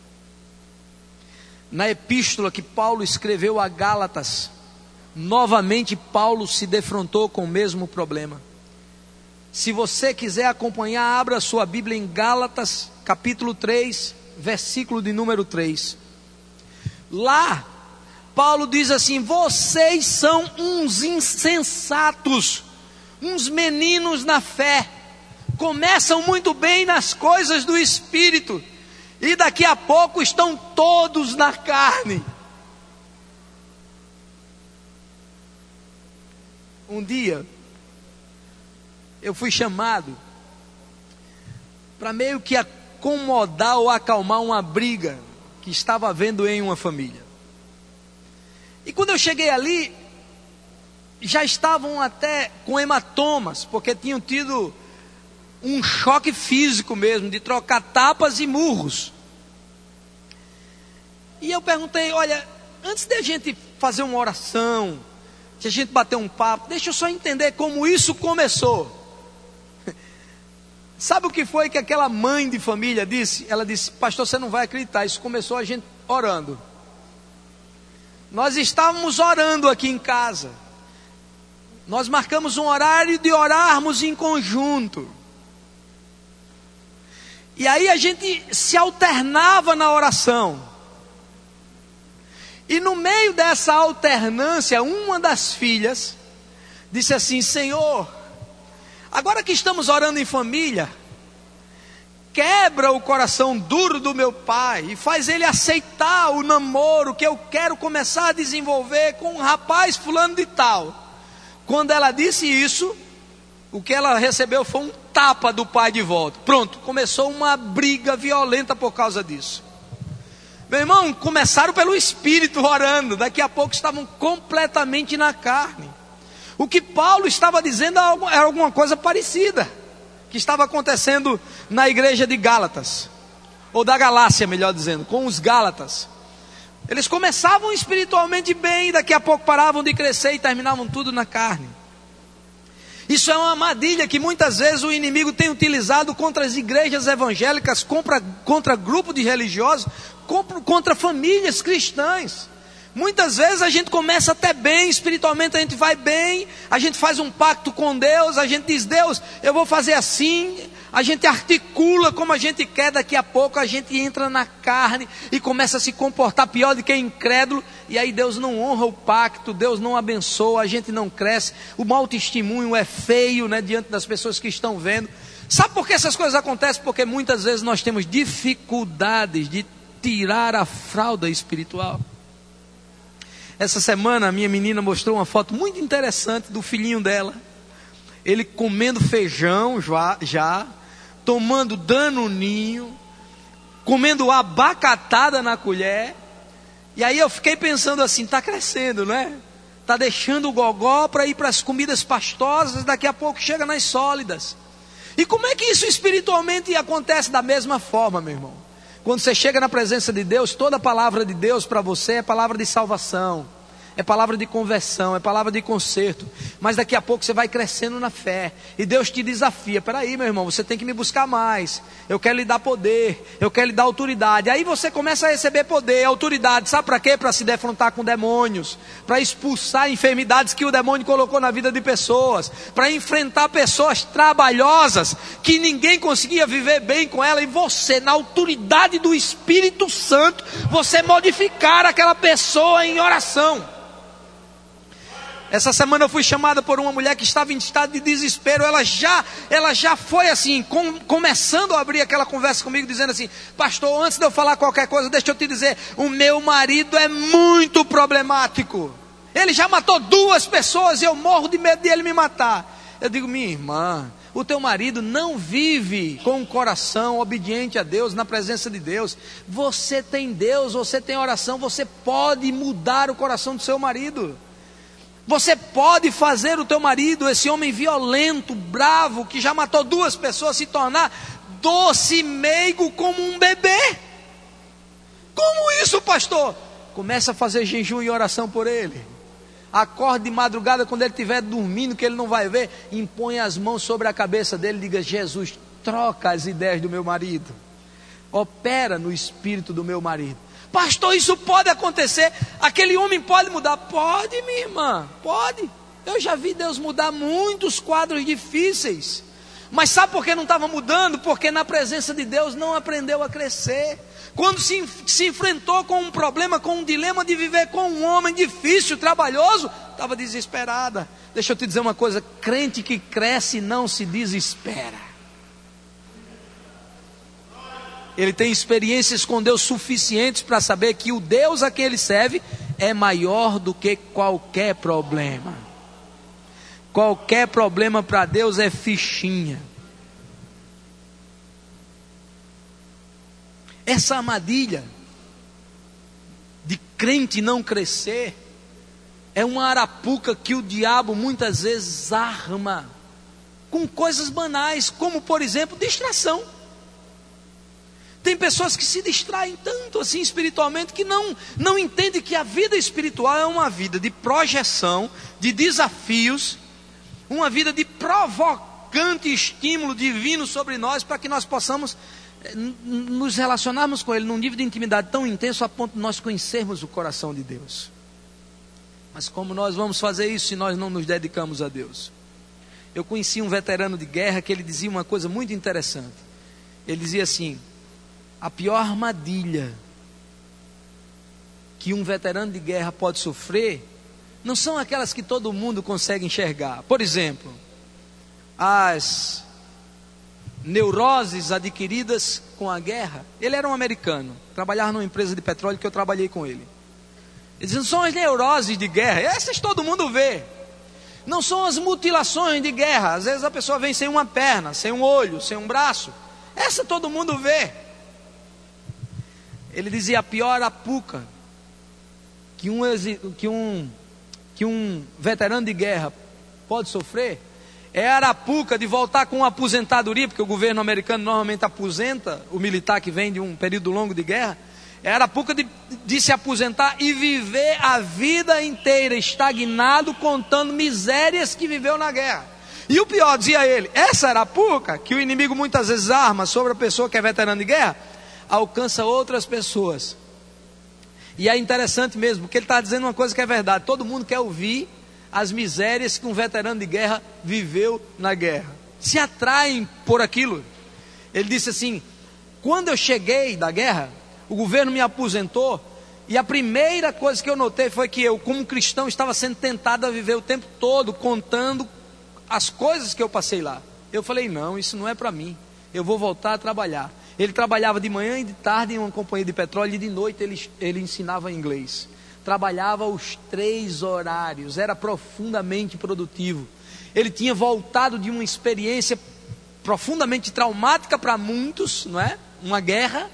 Na epístola que Paulo escreveu a Gálatas, novamente Paulo se defrontou com o mesmo problema. Se você quiser acompanhar, abra sua Bíblia em Gálatas, capítulo três, versículo de número três. Lá, Paulo diz assim: vocês são uns insensatos, uns meninos na fé, começam muito bem nas coisas do Espírito, e daqui a pouco estão todos na carne. Um dia, eu fui chamado para meio que acomodar ou acalmar uma briga que estava havendo em uma família. E quando eu cheguei ali, já estavam até com hematomas, porque tinham tido um choque físico mesmo, de trocar tapas e murros. E eu perguntei, olha, antes de a gente fazer uma oração, de a gente bater um papo, deixa eu só entender como isso começou. Sabe o que foi que aquela mãe de família disse? Ela disse, pastor, você não vai acreditar, isso começou a gente orando. Nós estávamos orando aqui em casa. Nós marcamos um horário de orarmos em conjunto. E aí a gente se alternava na oração. E no meio dessa alternância, uma das filhas disse assim, Senhor, agora que estamos orando em família, quebra o coração duro do meu pai e faz ele aceitar o namoro que eu quero começar a desenvolver com um rapaz fulano de tal. Quando ela disse isso, o que ela recebeu foi um tapa do pai de volta. Pronto, começou uma briga violenta por causa disso. Meu irmão, começaram pelo espírito orando, daqui a pouco estavam completamente na carne. O que Paulo estava dizendo era alguma coisa parecida, que estava acontecendo na igreja de Gálatas, ou da Galácia, melhor dizendo, com os Gálatas. Eles começavam espiritualmente bem, daqui a pouco paravam de crescer e terminavam tudo na carne. Isso é uma armadilha que muitas vezes o inimigo tem utilizado contra as igrejas evangélicas, contra, contra grupos de religiosos, contra, contra famílias cristãs. Muitas vezes a gente começa até bem, espiritualmente a gente vai bem, a gente faz um pacto com Deus, a gente diz, Deus, eu vou fazer assim, a gente articula como a gente quer, daqui a pouco a gente entra na carne e começa a se comportar pior do que incrédulo, e aí Deus não honra o pacto, Deus não abençoa, a gente não cresce, o mau testemunho é feio, né, diante das pessoas que estão vendo. Sabe por que essas coisas acontecem? Porque muitas vezes nós temos dificuldades de tirar a fralda espiritual. Essa semana a minha menina mostrou uma foto muito interessante do filhinho dela. Ele comendo feijão já, já tomando danoninho, comendo abacatada na colher. E aí eu fiquei pensando assim, está crescendo, né? Está deixando o gogó para ir para as comidas pastosas, daqui a pouco chega nas sólidas. E como é que isso espiritualmente acontece da mesma forma, meu irmão? Quando você chega na presença de Deus, toda a palavra de Deus para você é palavra de salvação, é palavra de conversão, é palavra de conserto. Mas daqui a pouco você vai crescendo na fé e Deus te desafia, peraí meu irmão, você tem que me buscar mais, eu quero lhe dar poder, eu quero lhe dar autoridade. Aí você começa a receber poder, autoridade, sabe para quê? Para se defrontar com demônios, para expulsar enfermidades que o demônio colocou na vida de pessoas, para enfrentar pessoas trabalhosas que ninguém conseguia viver bem com ela, e você, na autoridade do Espírito Santo, você modificar aquela pessoa em oração. Essa semana eu fui chamada por uma mulher que estava em estado de desespero. Ela já, ela já foi assim, com, começando a abrir aquela conversa comigo, dizendo assim, pastor, antes de eu falar qualquer coisa, deixa eu te dizer, o meu marido é muito problemático. Ele já matou duas pessoas e eu morro de medo de ele me matar. Eu digo, minha irmã, o teu marido não vive com um coração obediente a Deus, na presença de Deus. Você tem Deus, você tem oração, você pode mudar o coração do seu marido. Você pode fazer o teu marido, esse homem violento, bravo, que já matou duas pessoas, se tornar doce, meigo como um bebê. Como isso, pastor? Começa a fazer jejum e oração por ele. Acorde de madrugada quando ele estiver dormindo, que ele não vai ver, impõe as mãos sobre a cabeça dele e diga, Jesus, troca as ideias do meu marido. Opera no espírito do meu marido. Pastor, isso pode acontecer? Aquele homem pode mudar? Pode, minha irmã, pode. Eu já vi Deus mudar muitos quadros difíceis. Mas sabe por que não estava mudando? Porque na presença de Deus não aprendeu a crescer. Quando se, se enfrentou com um problema, com um dilema de viver com um homem difícil, trabalhoso, estava desesperada. Deixa eu te dizer uma coisa, crente que cresce não se desespera. Ele tem experiências com Deus suficientes para saber que o Deus a que ele serve é maior do que qualquer problema. Qualquer problema para Deus é fichinha. Essa armadilha de crente não crescer é uma arapuca que o diabo muitas vezes arma com coisas banais, como por exemplo, distração. Tem pessoas que se distraem tanto assim espiritualmente que não, não entendem que a vida espiritual é uma vida de projeção, de desafios, uma vida de provocante estímulo divino sobre nós, para que nós possamos nos relacionarmos com Ele num nível de intimidade tão intenso a ponto de nós conhecermos o coração de Deus. Mas como nós vamos fazer isso se nós não nos dedicamos a Deus? Eu conheci um veterano de guerra que ele dizia uma coisa muito interessante. Ele dizia assim: a pior armadilha que um veterano de guerra pode sofrer não são aquelas que todo mundo consegue enxergar. Por exemplo, as neuroses adquiridas com a guerra. Ele era um americano, trabalhava numa empresa de petróleo que eu trabalhei com ele. Ele dizia: não são as neuroses de guerra, essas todo mundo vê. Não são as mutilações de guerra. Às vezes a pessoa vem sem uma perna, sem um olho, sem um braço. Essa todo mundo vê. Ele dizia: a pior arapuca que um, que um, que um veterano de guerra pode sofrer é a arapuca de voltar com uma aposentadoria, porque o governo americano normalmente aposenta o militar que vem de um período longo de guerra. É a arapuca de, de se aposentar e viver a vida inteira estagnado, contando misérias que viveu na guerra. E o pior, dizia ele, essa arapuca que o inimigo muitas vezes arma sobre a pessoa que é veterano de guerra, alcança outras pessoas. E é interessante mesmo, porque ele está dizendo uma coisa que é verdade. Todo mundo quer ouvir as misérias que um veterano de guerra viveu na guerra. Se atraem por aquilo. Ele disse assim: quando eu cheguei da guerra, o governo me aposentou, e a primeira coisa que eu notei foi que eu, como cristão, estava sendo tentado a viver o tempo todo contando as coisas que eu passei lá. Eu falei: não, isso não é para mim, eu vou voltar a trabalhar. Ele trabalhava de manhã e de tarde em uma companhia de petróleo, e de noite ele, ele ensinava inglês. Trabalhava os três horários, era profundamente produtivo. Ele tinha voltado de uma experiência profundamente traumática para muitos, não é? Uma guerra,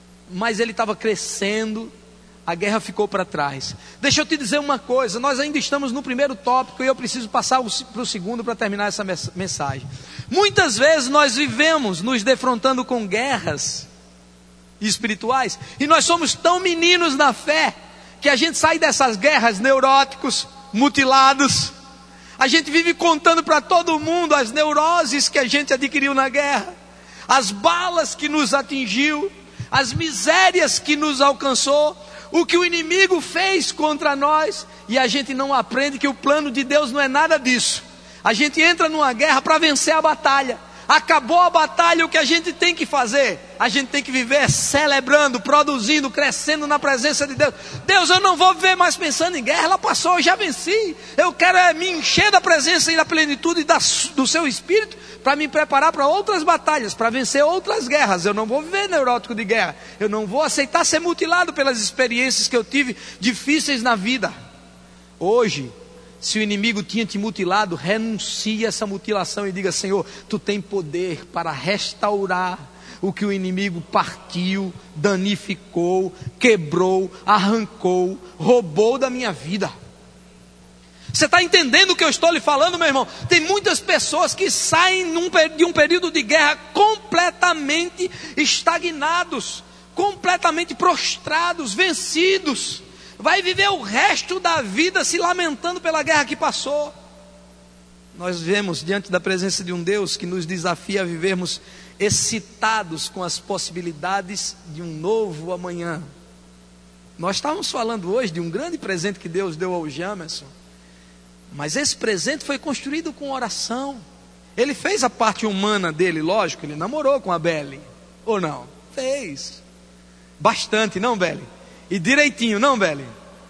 mas ele estava crescendo, a guerra ficou para trás. Deixa eu te dizer uma coisa, nós ainda estamos no primeiro tópico e eu preciso passar para o segundo para terminar essa mensagem. Muitas vezes nós vivemos nos defrontando com guerras espirituais, e nós somos tão meninos na fé, que a gente sai dessas guerras neuróticos, mutilados. A gente vive contando para todo mundo as neuroses que a gente adquiriu na guerra, as balas que nos atingiu, as misérias que nos alcançou, o que o inimigo fez contra nós, e a gente não aprende que o plano de Deus não é nada disso. A gente entra numa guerra para vencer a batalha. Acabou a batalha, o que a gente tem que fazer? A gente tem que viver celebrando, produzindo, crescendo na presença de Deus. Deus, eu não vou viver mais pensando em guerra, ela passou, eu já venci. Eu quero é, me encher da presença e da plenitude da, do seu Espírito, para me preparar para outras batalhas, para vencer outras guerras. Eu não vou viver neurótico de guerra. Eu não vou aceitar ser mutilado pelas experiências que eu tive difíceis na vida. Hoje, se o inimigo tinha te mutilado, renuncie a essa mutilação e diga: Senhor, tu tem poder para restaurar o que o inimigo partiu, danificou, quebrou, arrancou, roubou da minha vida. Você está entendendo o que eu estou lhe falando, meu irmão? Tem muitas pessoas que saem num, de um período de guerra completamente estagnados, completamente prostrados, vencidos. Vai viver o resto da vida se lamentando pela guerra que passou. Nós vivemos diante da presença de um Deus que nos desafia a vivermos excitados com as possibilidades de um novo amanhã. Nós estávamos falando hoje de um grande presente que Deus deu ao Jamerson, mas esse presente foi construído com oração. Ele fez a parte humana dele, lógico, ele namorou com a Belle, ou não? Fez bastante, não, Belle? E direitinho, não, Belle?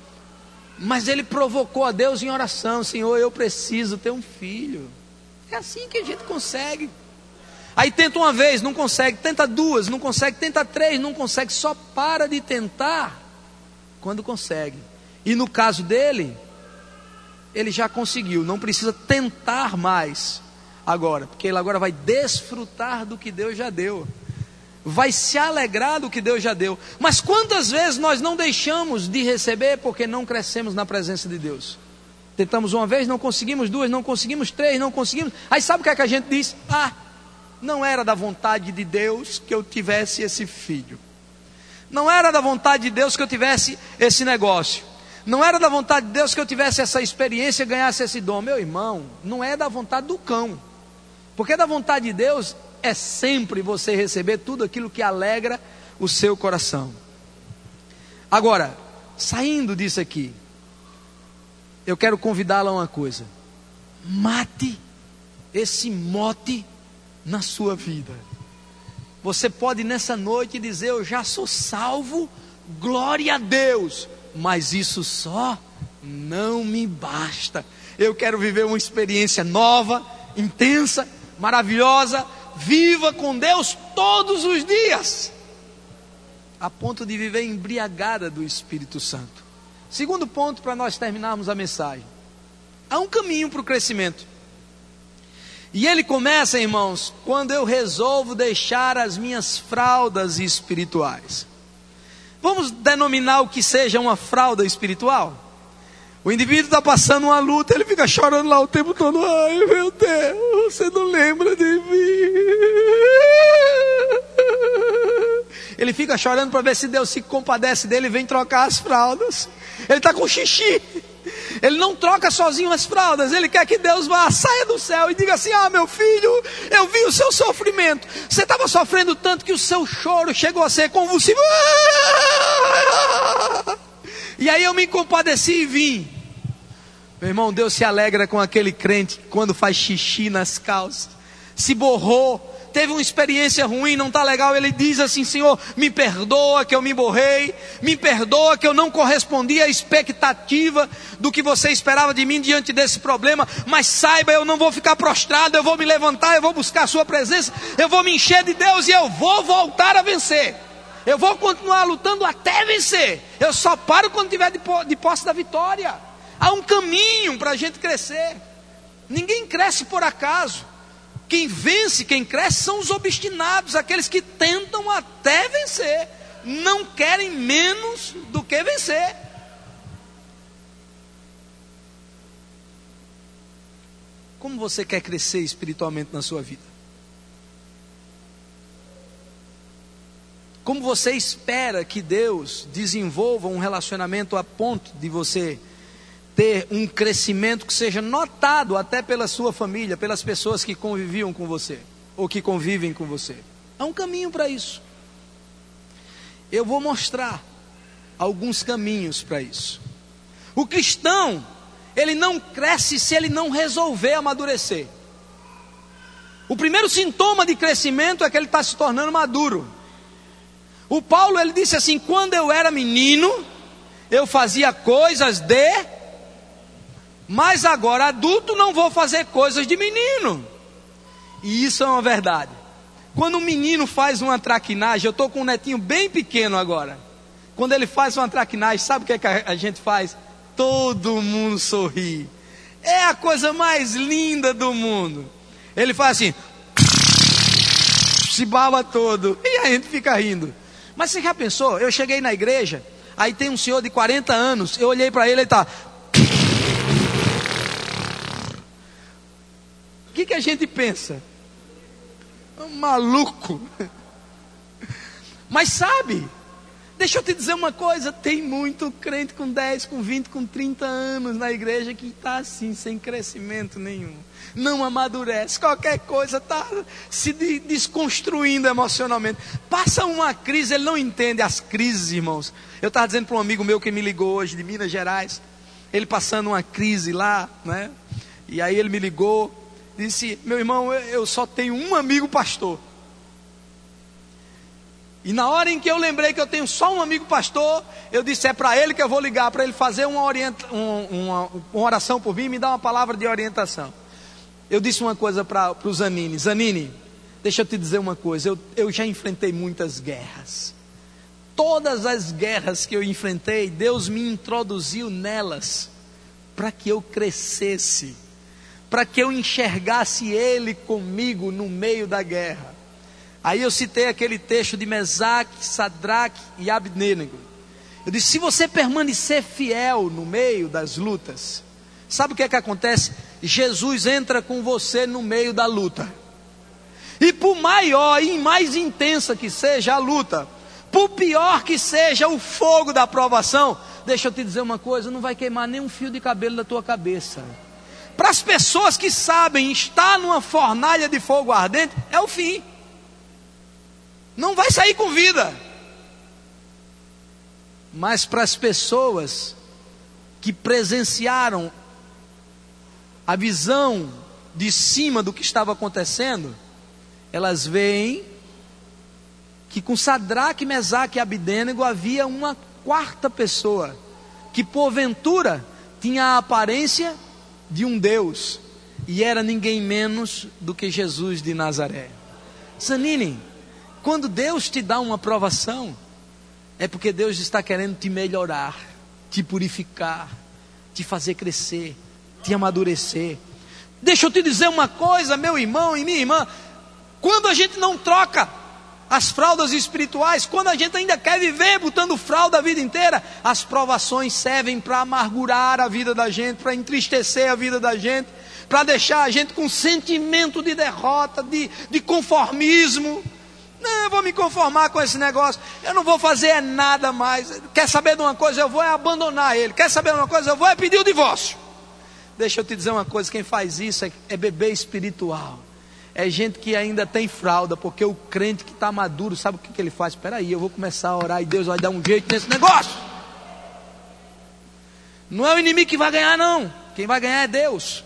Mas ele provocou a Deus em oração: Senhor, eu preciso ter um filho. É assim que a gente consegue. Aí tenta uma vez, não consegue. Tenta duas, não consegue. Tenta três, não consegue. Só para de tentar quando consegue. E no caso dele, ele já conseguiu. Não precisa tentar mais agora, porque ele agora vai desfrutar do que Deus já deu, vai se alegrar do que Deus já deu. Mas quantas vezes nós não deixamos de receber porque não crescemos na presença de Deus? Tentamos uma vez, não conseguimos, duas, não conseguimos, três, não conseguimos. Aí sabe o que é que a gente diz? Ah, não era da vontade de Deus que eu tivesse esse filho. Não era da vontade de Deus que eu tivesse esse negócio. Não era da vontade de Deus que eu tivesse essa experiência e ganhasse esse dom. Meu irmão, não é da vontade do cão. Porque da vontade de Deus é sempre você receber tudo aquilo que alegra o seu coração. Agora, saindo disso aqui, eu quero convidá-la a uma coisa. Mate esse mote na sua vida. Você pode nessa noite dizer: eu já sou salvo, glória a Deus. Mas isso só não me basta. Eu quero viver uma experiência nova, intensa, maravilhosa, viva com Deus todos os dias, a ponto de viver embriagada do Espírito Santo. Segundo ponto, para nós terminarmos a mensagem: há um caminho para o crescimento. E ele começa, irmãos, quando eu resolvo deixar as minhas fraldas espirituais. Vamos denominar o que seja uma fralda espiritual? O indivíduo está passando uma luta, ele fica chorando lá o tempo todo. Ai, meu Deus, você não lembra de mim. Ele fica chorando para ver se Deus se compadece dele e vem trocar as fraldas. Ele está com xixi. Ele não troca sozinho as fraldas. Ele quer que Deus vá, saia do céu e diga assim: ah, meu filho, eu vi o seu sofrimento. Você estava sofrendo tanto que o seu choro chegou a ser convulsivo. E aí eu me compadeci e vim. Meu irmão, Deus se alegra com aquele crente que quando faz xixi nas calças, se borrou, teve uma experiência ruim, não está legal, ele diz assim: Senhor, me perdoa que eu me borrei, me perdoa que eu não correspondi à expectativa do que você esperava de mim diante desse problema, mas saiba, eu não vou ficar prostrado, eu vou me levantar, eu vou buscar a sua presença, eu vou me encher de Deus e eu vou voltar a vencer. Eu vou continuar lutando até vencer. Eu só paro quando tiver de posse da vitória. Há um caminho para a gente crescer. Ninguém cresce por acaso. Quem vence, quem cresce são os obstinados, aqueles que tentam até vencer, não querem menos do que vencer. Como você quer crescer espiritualmente na sua vida? Como você espera que Deus desenvolva um relacionamento a ponto de você ter um crescimento que seja notado até pela sua família, pelas pessoas que conviviam com você, ou que convivem com você? Há um caminho para isso. Eu vou mostrar alguns caminhos para isso. O cristão, ele não cresce se ele não resolver amadurecer. O primeiro sintoma de crescimento é que ele está se tornando maduro. O Paulo, ele disse assim: quando eu era menino, eu fazia coisas de... mas agora adulto não vou fazer coisas de menino. E isso é uma verdade. Quando um menino faz uma traquinagem, eu estou com um netinho bem pequeno agora. Quando ele faz uma traquinagem, sabe o que, é que a gente faz? Todo mundo sorri. É a coisa mais linda do mundo. Ele faz assim, se baba todo, e a gente fica rindo. Mas você já pensou? Eu cheguei na igreja, aí tem um senhor de quarenta anos, eu olhei para ele, ele está... O que, que a gente pensa? Um maluco. Mas sabe, deixa eu te dizer uma coisa, tem muito crente com dez, com vinte, com trinta anos na igreja que está assim, sem crescimento nenhum. Não amadurece, qualquer coisa está se de, desconstruindo emocionalmente. Passa uma crise, ele não entende as crises, irmãos. Eu estava dizendo para um amigo meu que me ligou hoje, de Minas Gerais, ele passando uma crise lá, né? E aí ele me ligou, disse: meu irmão, eu só tenho um amigo pastor. E na hora em que eu lembrei que eu tenho só um amigo pastor, eu disse: é para ele que eu vou ligar, para ele fazer uma, orienta, um, uma, uma oração por mim e me dar uma palavra de orientação. Eu disse uma coisa para o Zanini: Zanini, deixa eu te dizer uma coisa, eu, eu já enfrentei muitas guerras. Todas as guerras que eu enfrentei, Deus me introduziu nelas para que eu crescesse, para que eu enxergasse Ele comigo no meio da guerra. Aí eu citei aquele texto de Mesaque, Sadraque e Abednego. Eu disse: se você permanecer fiel no meio das lutas, Sabe o que é que acontece? Jesus entra com você no meio da luta. E por maior e mais intensa que seja a luta, por pior que seja o fogo da provação, deixa eu te dizer uma coisa, não vai queimar nem um fio de cabelo da tua cabeça. Para as pessoas que sabem estar numa fornalha de fogo ardente, é o fim. Não vai sair com vida. Mas para as pessoas que presenciaram a visão de cima do que estava acontecendo, elas veem que com Sadraque, Mesaque e Abdênego havia uma quarta pessoa, que porventura tinha a aparência de um Deus, e era ninguém menos do que Jesus de Nazaré. Zanini, quando Deus te dá uma provação, é porque Deus está querendo te melhorar, te purificar, te fazer crescer, te amadurecer. Deixa eu te dizer uma coisa, meu irmão e minha irmã, quando a gente não troca as fraldas espirituais, quando a gente ainda quer viver botando fralda a vida inteira, as provações servem para amargurar a vida da gente, para entristecer a vida da gente, para deixar a gente com sentimento de derrota, de, de conformismo. Não, eu vou me conformar com esse negócio, eu não vou fazer nada mais. Quer saber de uma coisa? Eu vou é abandonar ele. Quer saber de uma coisa? Eu vou é pedir o divórcio. Deixa eu te dizer uma coisa, quem faz isso é, é bebê espiritual. É gente que ainda tem fralda, porque o crente que está maduro, sabe o que, que ele faz? Espera aí, eu vou começar a orar e Deus vai dar um jeito nesse negócio. Não é o inimigo que vai ganhar, não. Quem vai ganhar é Deus.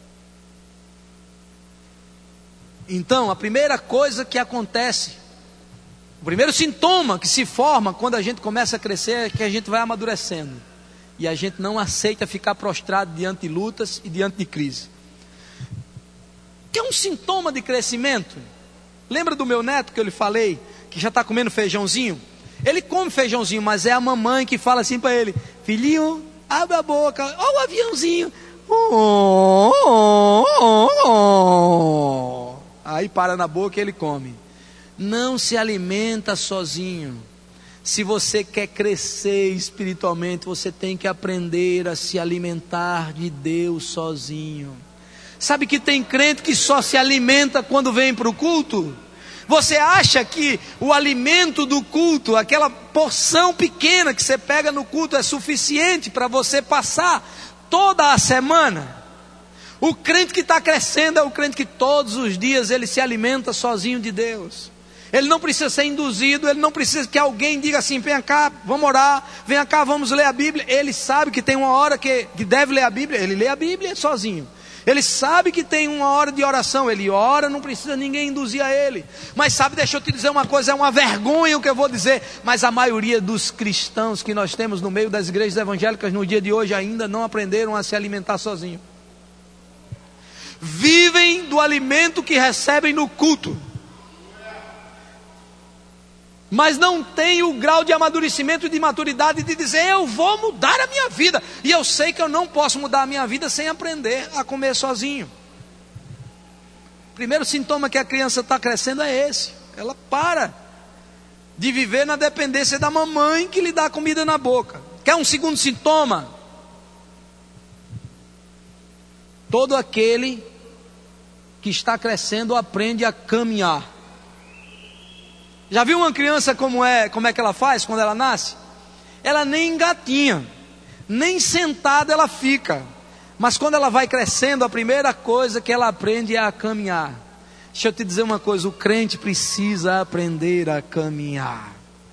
Então, a primeira coisa que acontece, o primeiro sintoma que se forma quando a gente começa a crescer é que a gente vai amadurecendo. E a gente não aceita ficar prostrado diante de lutas e diante de crise. Que é um sintoma de crescimento. Lembra do meu neto que eu lhe falei, que já está comendo feijãozinho? Ele come feijãozinho, mas é a mamãe que fala assim para ele: filhinho, abre a boca, olha o aviãozinho. Oh, oh, oh, oh. Aí para na boca e ele come. Não se alimenta sozinho. Se você quer crescer espiritualmente, você tem que aprender a se alimentar de Deus sozinho. Sabe que tem crente que só se alimenta quando vem para o culto? Você acha que o alimento do culto, aquela porção pequena que você pega no culto, é suficiente para você passar toda a semana? O crente que está crescendo é o crente que todos os dias ele se alimenta sozinho de Deus. Ele não precisa ser induzido, ele não precisa que alguém diga assim: vem cá, vamos orar, vem cá, vamos ler a Bíblia. Ele sabe que tem uma hora que, que deve ler a Bíblia, ele lê a Bíblia sozinho. Ele sabe que tem uma hora de oração, ele ora, não precisa ninguém induzir a ele. Mas sabe, deixa eu te dizer uma coisa, é uma vergonha o que eu vou dizer, mas a maioria dos cristãos que nós temos no meio das igrejas evangélicas no dia de hoje ainda não aprenderam a se alimentar sozinho. Vivem do alimento que recebem no culto, mas não tem o grau de amadurecimento e de maturidade de dizer: eu vou mudar a minha vida, e eu sei que eu não posso mudar a minha vida sem aprender a comer sozinho. O primeiro sintoma que a criança está crescendo é esse: ela para de viver na dependência da mamãe que lhe dá comida na boca. Quer um segundo sintoma? Todo aquele que está crescendo aprende a caminhar. Já viu uma criança como é, como é que ela faz quando ela nasce? Ela nem engatinha, nem sentada ela fica. Mas quando ela vai crescendo, a primeira coisa que ela aprende é a caminhar. Deixa eu te dizer uma coisa, o crente precisa aprender a caminhar.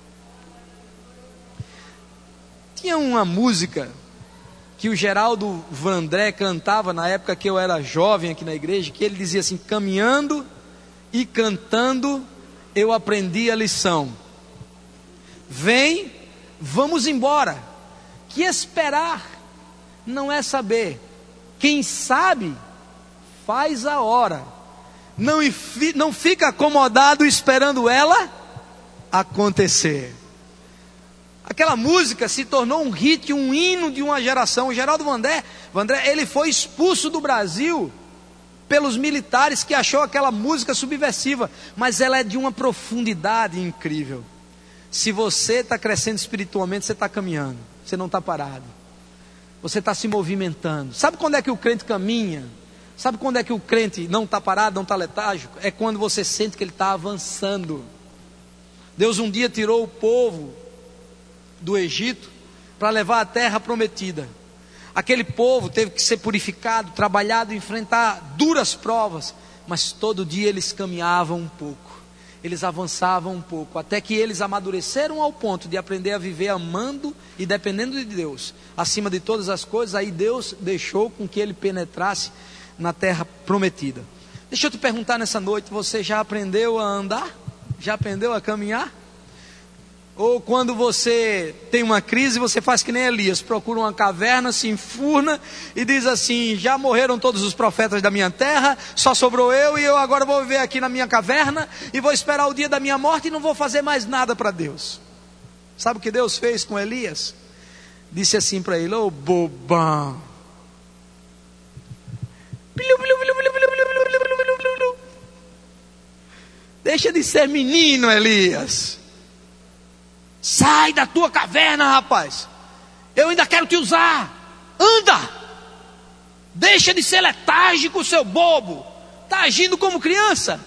Tinha uma música que o Geraldo Vandré cantava na época que eu era jovem aqui na igreja, que ele dizia assim: caminhando e cantando eu aprendi a lição. Vem, vamos embora. Que esperar não é saber. Quem sabe, faz a hora. Não, não fica acomodado esperando ela acontecer. Aquela música se tornou um hit, um hino de uma geração. O Geraldo Vandré, Vandré, ele foi expulso do Brasil pelos militares que achou aquela música subversiva, mas ela é de uma profundidade incrível. Se você está crescendo espiritualmente, você está caminhando, você não está parado. Você está se movimentando. Sabe quando é que o crente caminha? Sabe quando é que o crente não está parado, não está letárgico? É quando você sente que ele está avançando. Deus um dia tirou o povo do Egito para levar a terra prometida. Aquele povo teve que ser purificado, trabalhado, enfrentar duras provas, mas todo dia eles caminhavam um pouco, eles avançavam um pouco, até que eles amadureceram ao ponto de aprender a viver amando e dependendo de Deus, acima de todas as coisas. Aí Deus deixou com que ele penetrasse na terra prometida. Deixa eu te perguntar nessa noite, você já aprendeu a andar? Já aprendeu a caminhar? Ou quando você tem uma crise, você faz que nem Elias, procura uma caverna, se enfurna e diz assim: já morreram todos os profetas da minha terra, só sobrou eu, e eu agora vou viver aqui na minha caverna e vou esperar o dia da minha morte e não vou fazer mais nada para Deus. Sabe o que Deus fez com Elias? Disse assim para ele: ô bobão, deixa de ser menino, Elias. Sai da tua caverna, rapaz. Eu ainda quero te usar. Anda. Deixa de ser letárgico, seu bobo. Está agindo como criança.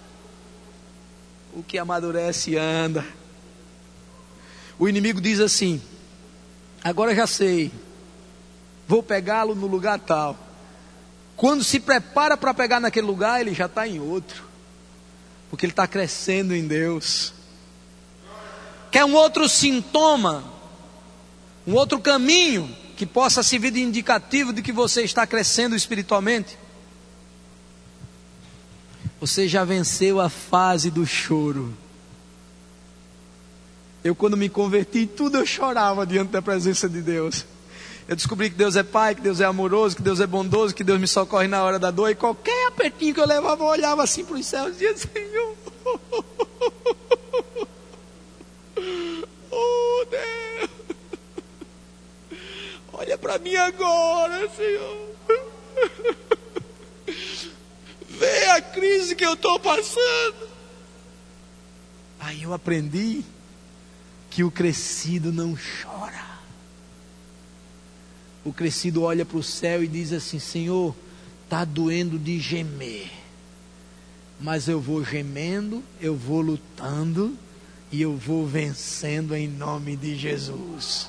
O que amadurece anda. O inimigo diz assim: agora já sei, vou pegá-lo no lugar tal. Quando se prepara para pegar naquele lugar, ele já está em outro, porque ele está crescendo em Deus. Quer um outro sintoma, um outro caminho que possa servir de indicativo de que você está crescendo espiritualmente? Você já venceu a fase do choro. Eu, quando me converti, tudo eu chorava diante da presença de Deus. Eu descobri que Deus é Pai, que Deus é amoroso, que Deus é bondoso, que Deus me socorre na hora da dor. E qualquer apertinho que eu levava, eu olhava assim para os céus e dizia: Senhor, oh Deus, olha para mim agora, Senhor. Vê a crise que eu estou passando. Aí eu aprendi que o crescido não chora. O crescido olha para o céu e diz assim: Senhor, está doendo de gemer, mas eu vou gemendo, eu vou lutando e eu vou vencendo em nome de Jesus.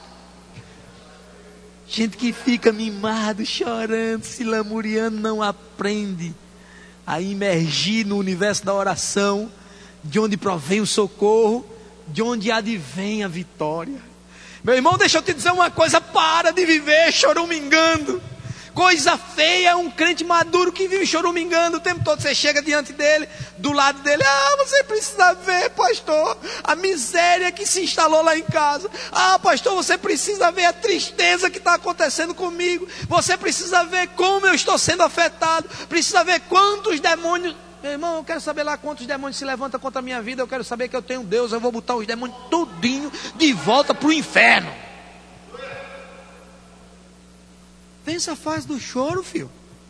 Gente que fica mimado, chorando, se lamuriando, não aprende a imergir no universo da oração, de onde provém o socorro, de onde advém a vitória. Meu irmão, deixa eu te dizer uma coisa: para de viver choramingando. Coisa feia é um crente maduro que vive choramingando o tempo todo. Você chega diante dele, do lado dele: ah, você precisa ver, pastor, a miséria que se instalou lá em casa. Ah, pastor, você precisa ver a tristeza que está acontecendo comigo. Você precisa ver como eu estou sendo afetado. Precisa ver quantos demônios. Meu irmão, eu quero saber lá quantos demônios se levantam contra a minha vida. Eu quero saber que eu tenho Deus. Eu vou botar os demônios tudinho de volta para o inferno. Pensa a fase do choro, filho.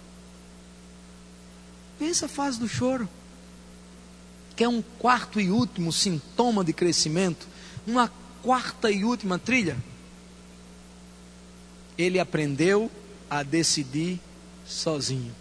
Pensa a fase do choro. Que é um quarto e último sintoma de crescimento. Uma quarta e última trilha. Ele aprendeu a decidir sozinho.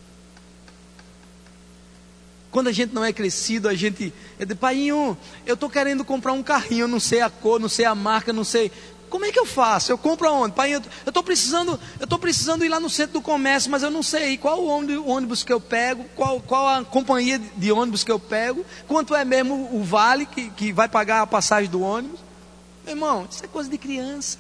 Quando a gente não é crescido, a gente... Eu digo: Paiinho, eu estou querendo comprar um carrinho, eu não sei a cor, não sei a marca, não sei... Como é que eu faço? Eu compro aonde? Pai, eu estou precisando, eu estou precisando ir lá no centro do comércio, mas eu não sei qual o ônibus que eu pego, qual, qual a companhia de ônibus que eu pego, quanto é mesmo o vale que, que vai pagar a passagem do ônibus. Meu irmão, isso é coisa de criança.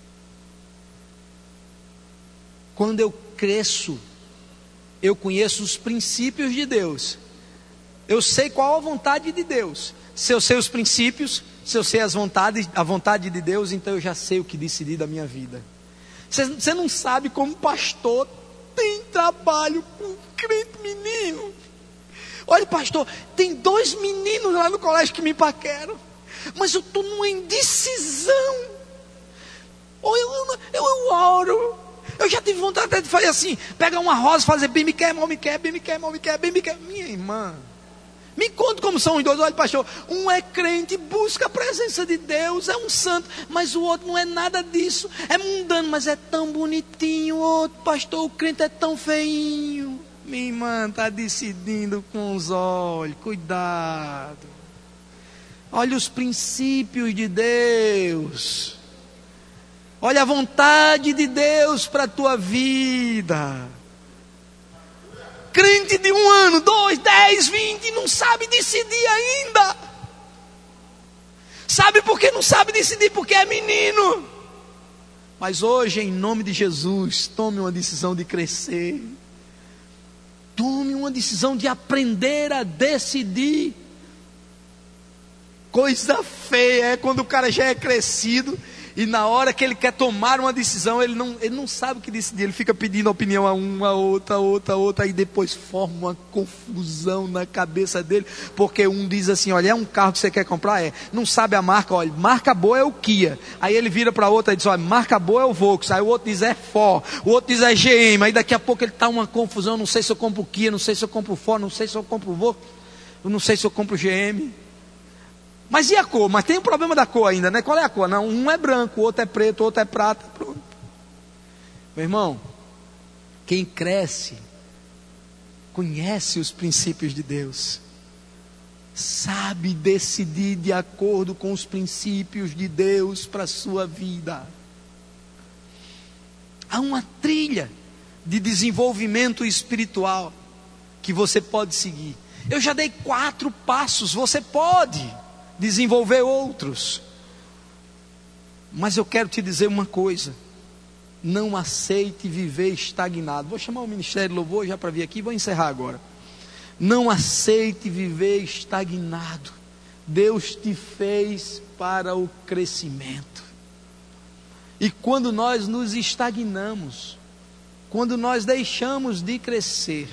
Quando eu cresço, eu conheço os princípios de Deus. Eu sei qual a vontade de Deus. Se eu sei os princípios, se eu sei as vontades, a vontade de Deus, então eu já sei o que decidir da minha vida. Você, você não sabe como pastor tem trabalho com crente menino. Olha, pastor, tem dois meninos lá no colégio que me paqueram, mas eu estou numa indecisão. Ou eu, eu, eu, eu oro. Eu já tive vontade de fazer assim: pegar uma rosa, fazer bem me quer, mal me quer, bem me quer, mal me quer, bem me quer. Minha irmã, Me conta como são os dois. Olha, pastor, um é crente, busca a presença de Deus, é um santo, mas o outro não é nada disso, é mundano, mas é tão bonitinho. O outro, pastor, o crente é tão feinho. Minha irmã está decidindo com os olhos, cuidado. Olha os princípios de Deus. Olha a vontade de Deus para a tua vida. Crente de um ano, dois, dez, vinte, não sabe decidir ainda. Sabe por que não sabe decidir? Porque é menino. Mas hoje, em nome de Jesus, tome uma decisão de crescer. Tome uma decisão de aprender a decidir. Coisa feia é quando o cara já é crescido e na hora que ele quer tomar uma decisão, ele não, ele não sabe o que decidir. Ele fica pedindo opinião a uma, a outra, a outra, a outra, e depois forma uma confusão na cabeça dele, porque um diz assim, olha, é um carro que você quer comprar? É. Não sabe a marca, olha, marca boa é o Kia. Aí ele vira para outra e diz, olha, marca boa é o Volkswagen. Aí o outro diz, é Ford. O outro diz, é G M. Aí daqui a pouco ele está uma confusão, não sei se eu compro o Kia, não sei se eu compro o Ford, não sei se eu compro o Volkswagen, não sei se eu compro o G M. Mas e a cor? Mas tem o problema da cor ainda, né? Qual é a cor? Não, um é branco, o outro é preto, o outro é prata. Pronto. Meu irmão, quem cresce, conhece os princípios de Deus, sabe decidir de acordo com os princípios de Deus para a sua vida. Há uma trilha de desenvolvimento espiritual que você pode seguir. Eu já dei quatro passos, você pode desenvolver outros. Mas eu quero te dizer uma coisa: não aceite viver estagnado. Vou chamar o Ministério de Louvor já para vir aqui, vou encerrar agora. Não aceite viver estagnado. Deus te fez para o crescimento. E quando nós nos estagnamos, quando nós deixamos de crescer,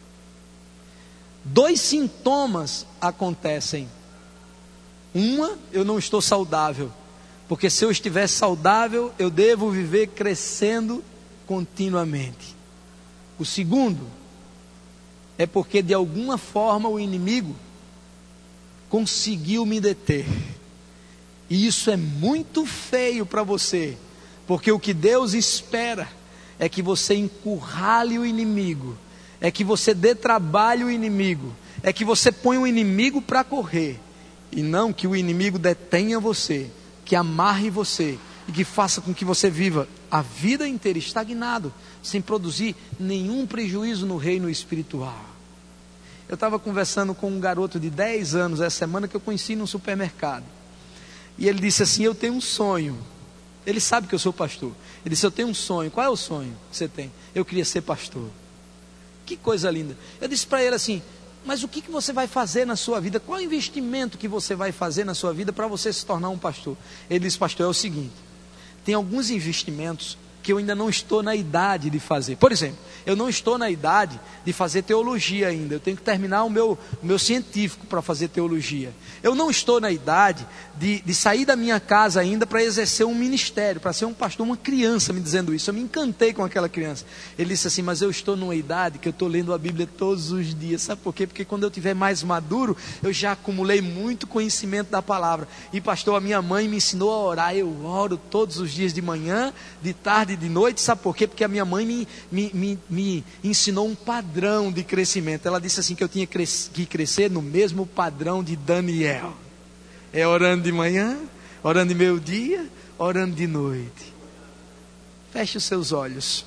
dois sintomas acontecem. Uma, eu não estou saudável, porque se eu estivesse saudável, eu devo viver crescendo continuamente. O segundo, é porque de alguma forma o inimigo conseguiu me deter. E isso é muito feio para você, porque o que Deus espera é que você encurrale o inimigo, é que você dê trabalho ao inimigo, é que você ponha o inimigo para correr, e não que o inimigo detenha você, que amarre você, e que faça com que você viva a vida inteira estagnado, sem produzir nenhum prejuízo no reino espiritual. Eu estava conversando com um garoto de dez anos essa semana, que eu conheci num supermercado, e ele disse assim: eu tenho um sonho. Ele sabe que eu sou pastor. Ele disse: eu tenho um sonho. Qual é o sonho que você tem? Eu queria ser pastor. Que coisa linda. Eu disse para ele assim: mas o que, que você vai fazer na sua vida? Qual é o investimento que você vai fazer na sua vida para você se tornar um pastor? Ele disse: pastor, é o seguinte, tem alguns investimentos que eu ainda não estou na idade de fazer. Por exemplo, eu não estou na idade de fazer teologia ainda. Eu tenho que terminar o meu, o meu científico para fazer teologia. Eu não estou na idade de, de sair da minha casa ainda para exercer um ministério, para ser um pastor. Uma criança me dizendo isso. Eu me encantei com aquela criança. Ele disse assim: mas eu estou numa idade que eu estou lendo a Bíblia todos os dias. Sabe por quê? Porque quando eu estiver mais maduro, eu já acumulei muito conhecimento da palavra. E pastor, a minha mãe me ensinou a orar. Eu oro todos os dias de manhã, de tarde e de noite. Sabe por quê? Porque a minha mãe me, me, me, me ensinou um padrão de crescimento. Ela disse assim que eu tinha que crescer no mesmo padrão de Daniel. É orando de manhã, orando de meio-dia, orando de noite. Feche os seus olhos.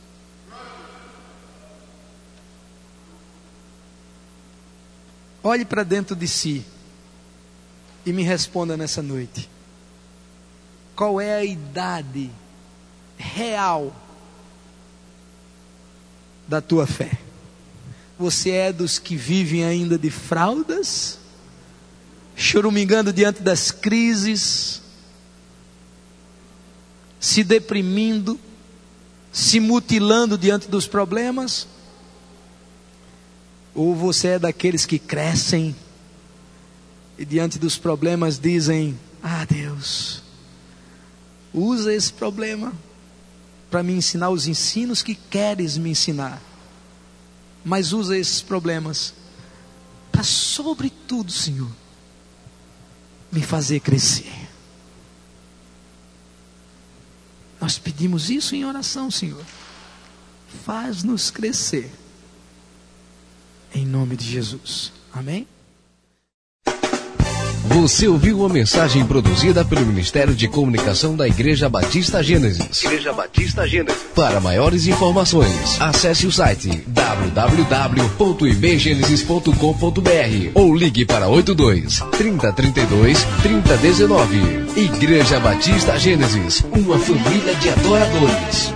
Olhe para dentro de si e me responda nessa noite: qual é a idade real da tua fé? Você é dos que vivem ainda de fraldas, chorumingando diante das crises, se deprimindo, se mutilando diante dos problemas? Ou você é daqueles que crescem e diante dos problemas dizem: ah, Deus, usa esse problema para me ensinar os ensinos que queres me ensinar, mas usa esses problemas para mas sobretudo, Senhor, me fazer crescer. Nós pedimos isso em oração, Senhor. Faz-nos crescer. Em nome de Jesus. Amém?
Você ouviu uma mensagem produzida pelo Ministério de Comunicação da Igreja Batista Gênesis. Igreja Batista Gênesis. Para maiores informações, acesse o site w w w ponto i b genesis ponto com ponto b r ou ligue para oito dois, trinta, trinta e dois, trinta, dezenove. Igreja Batista Gênesis, uma família de adoradores.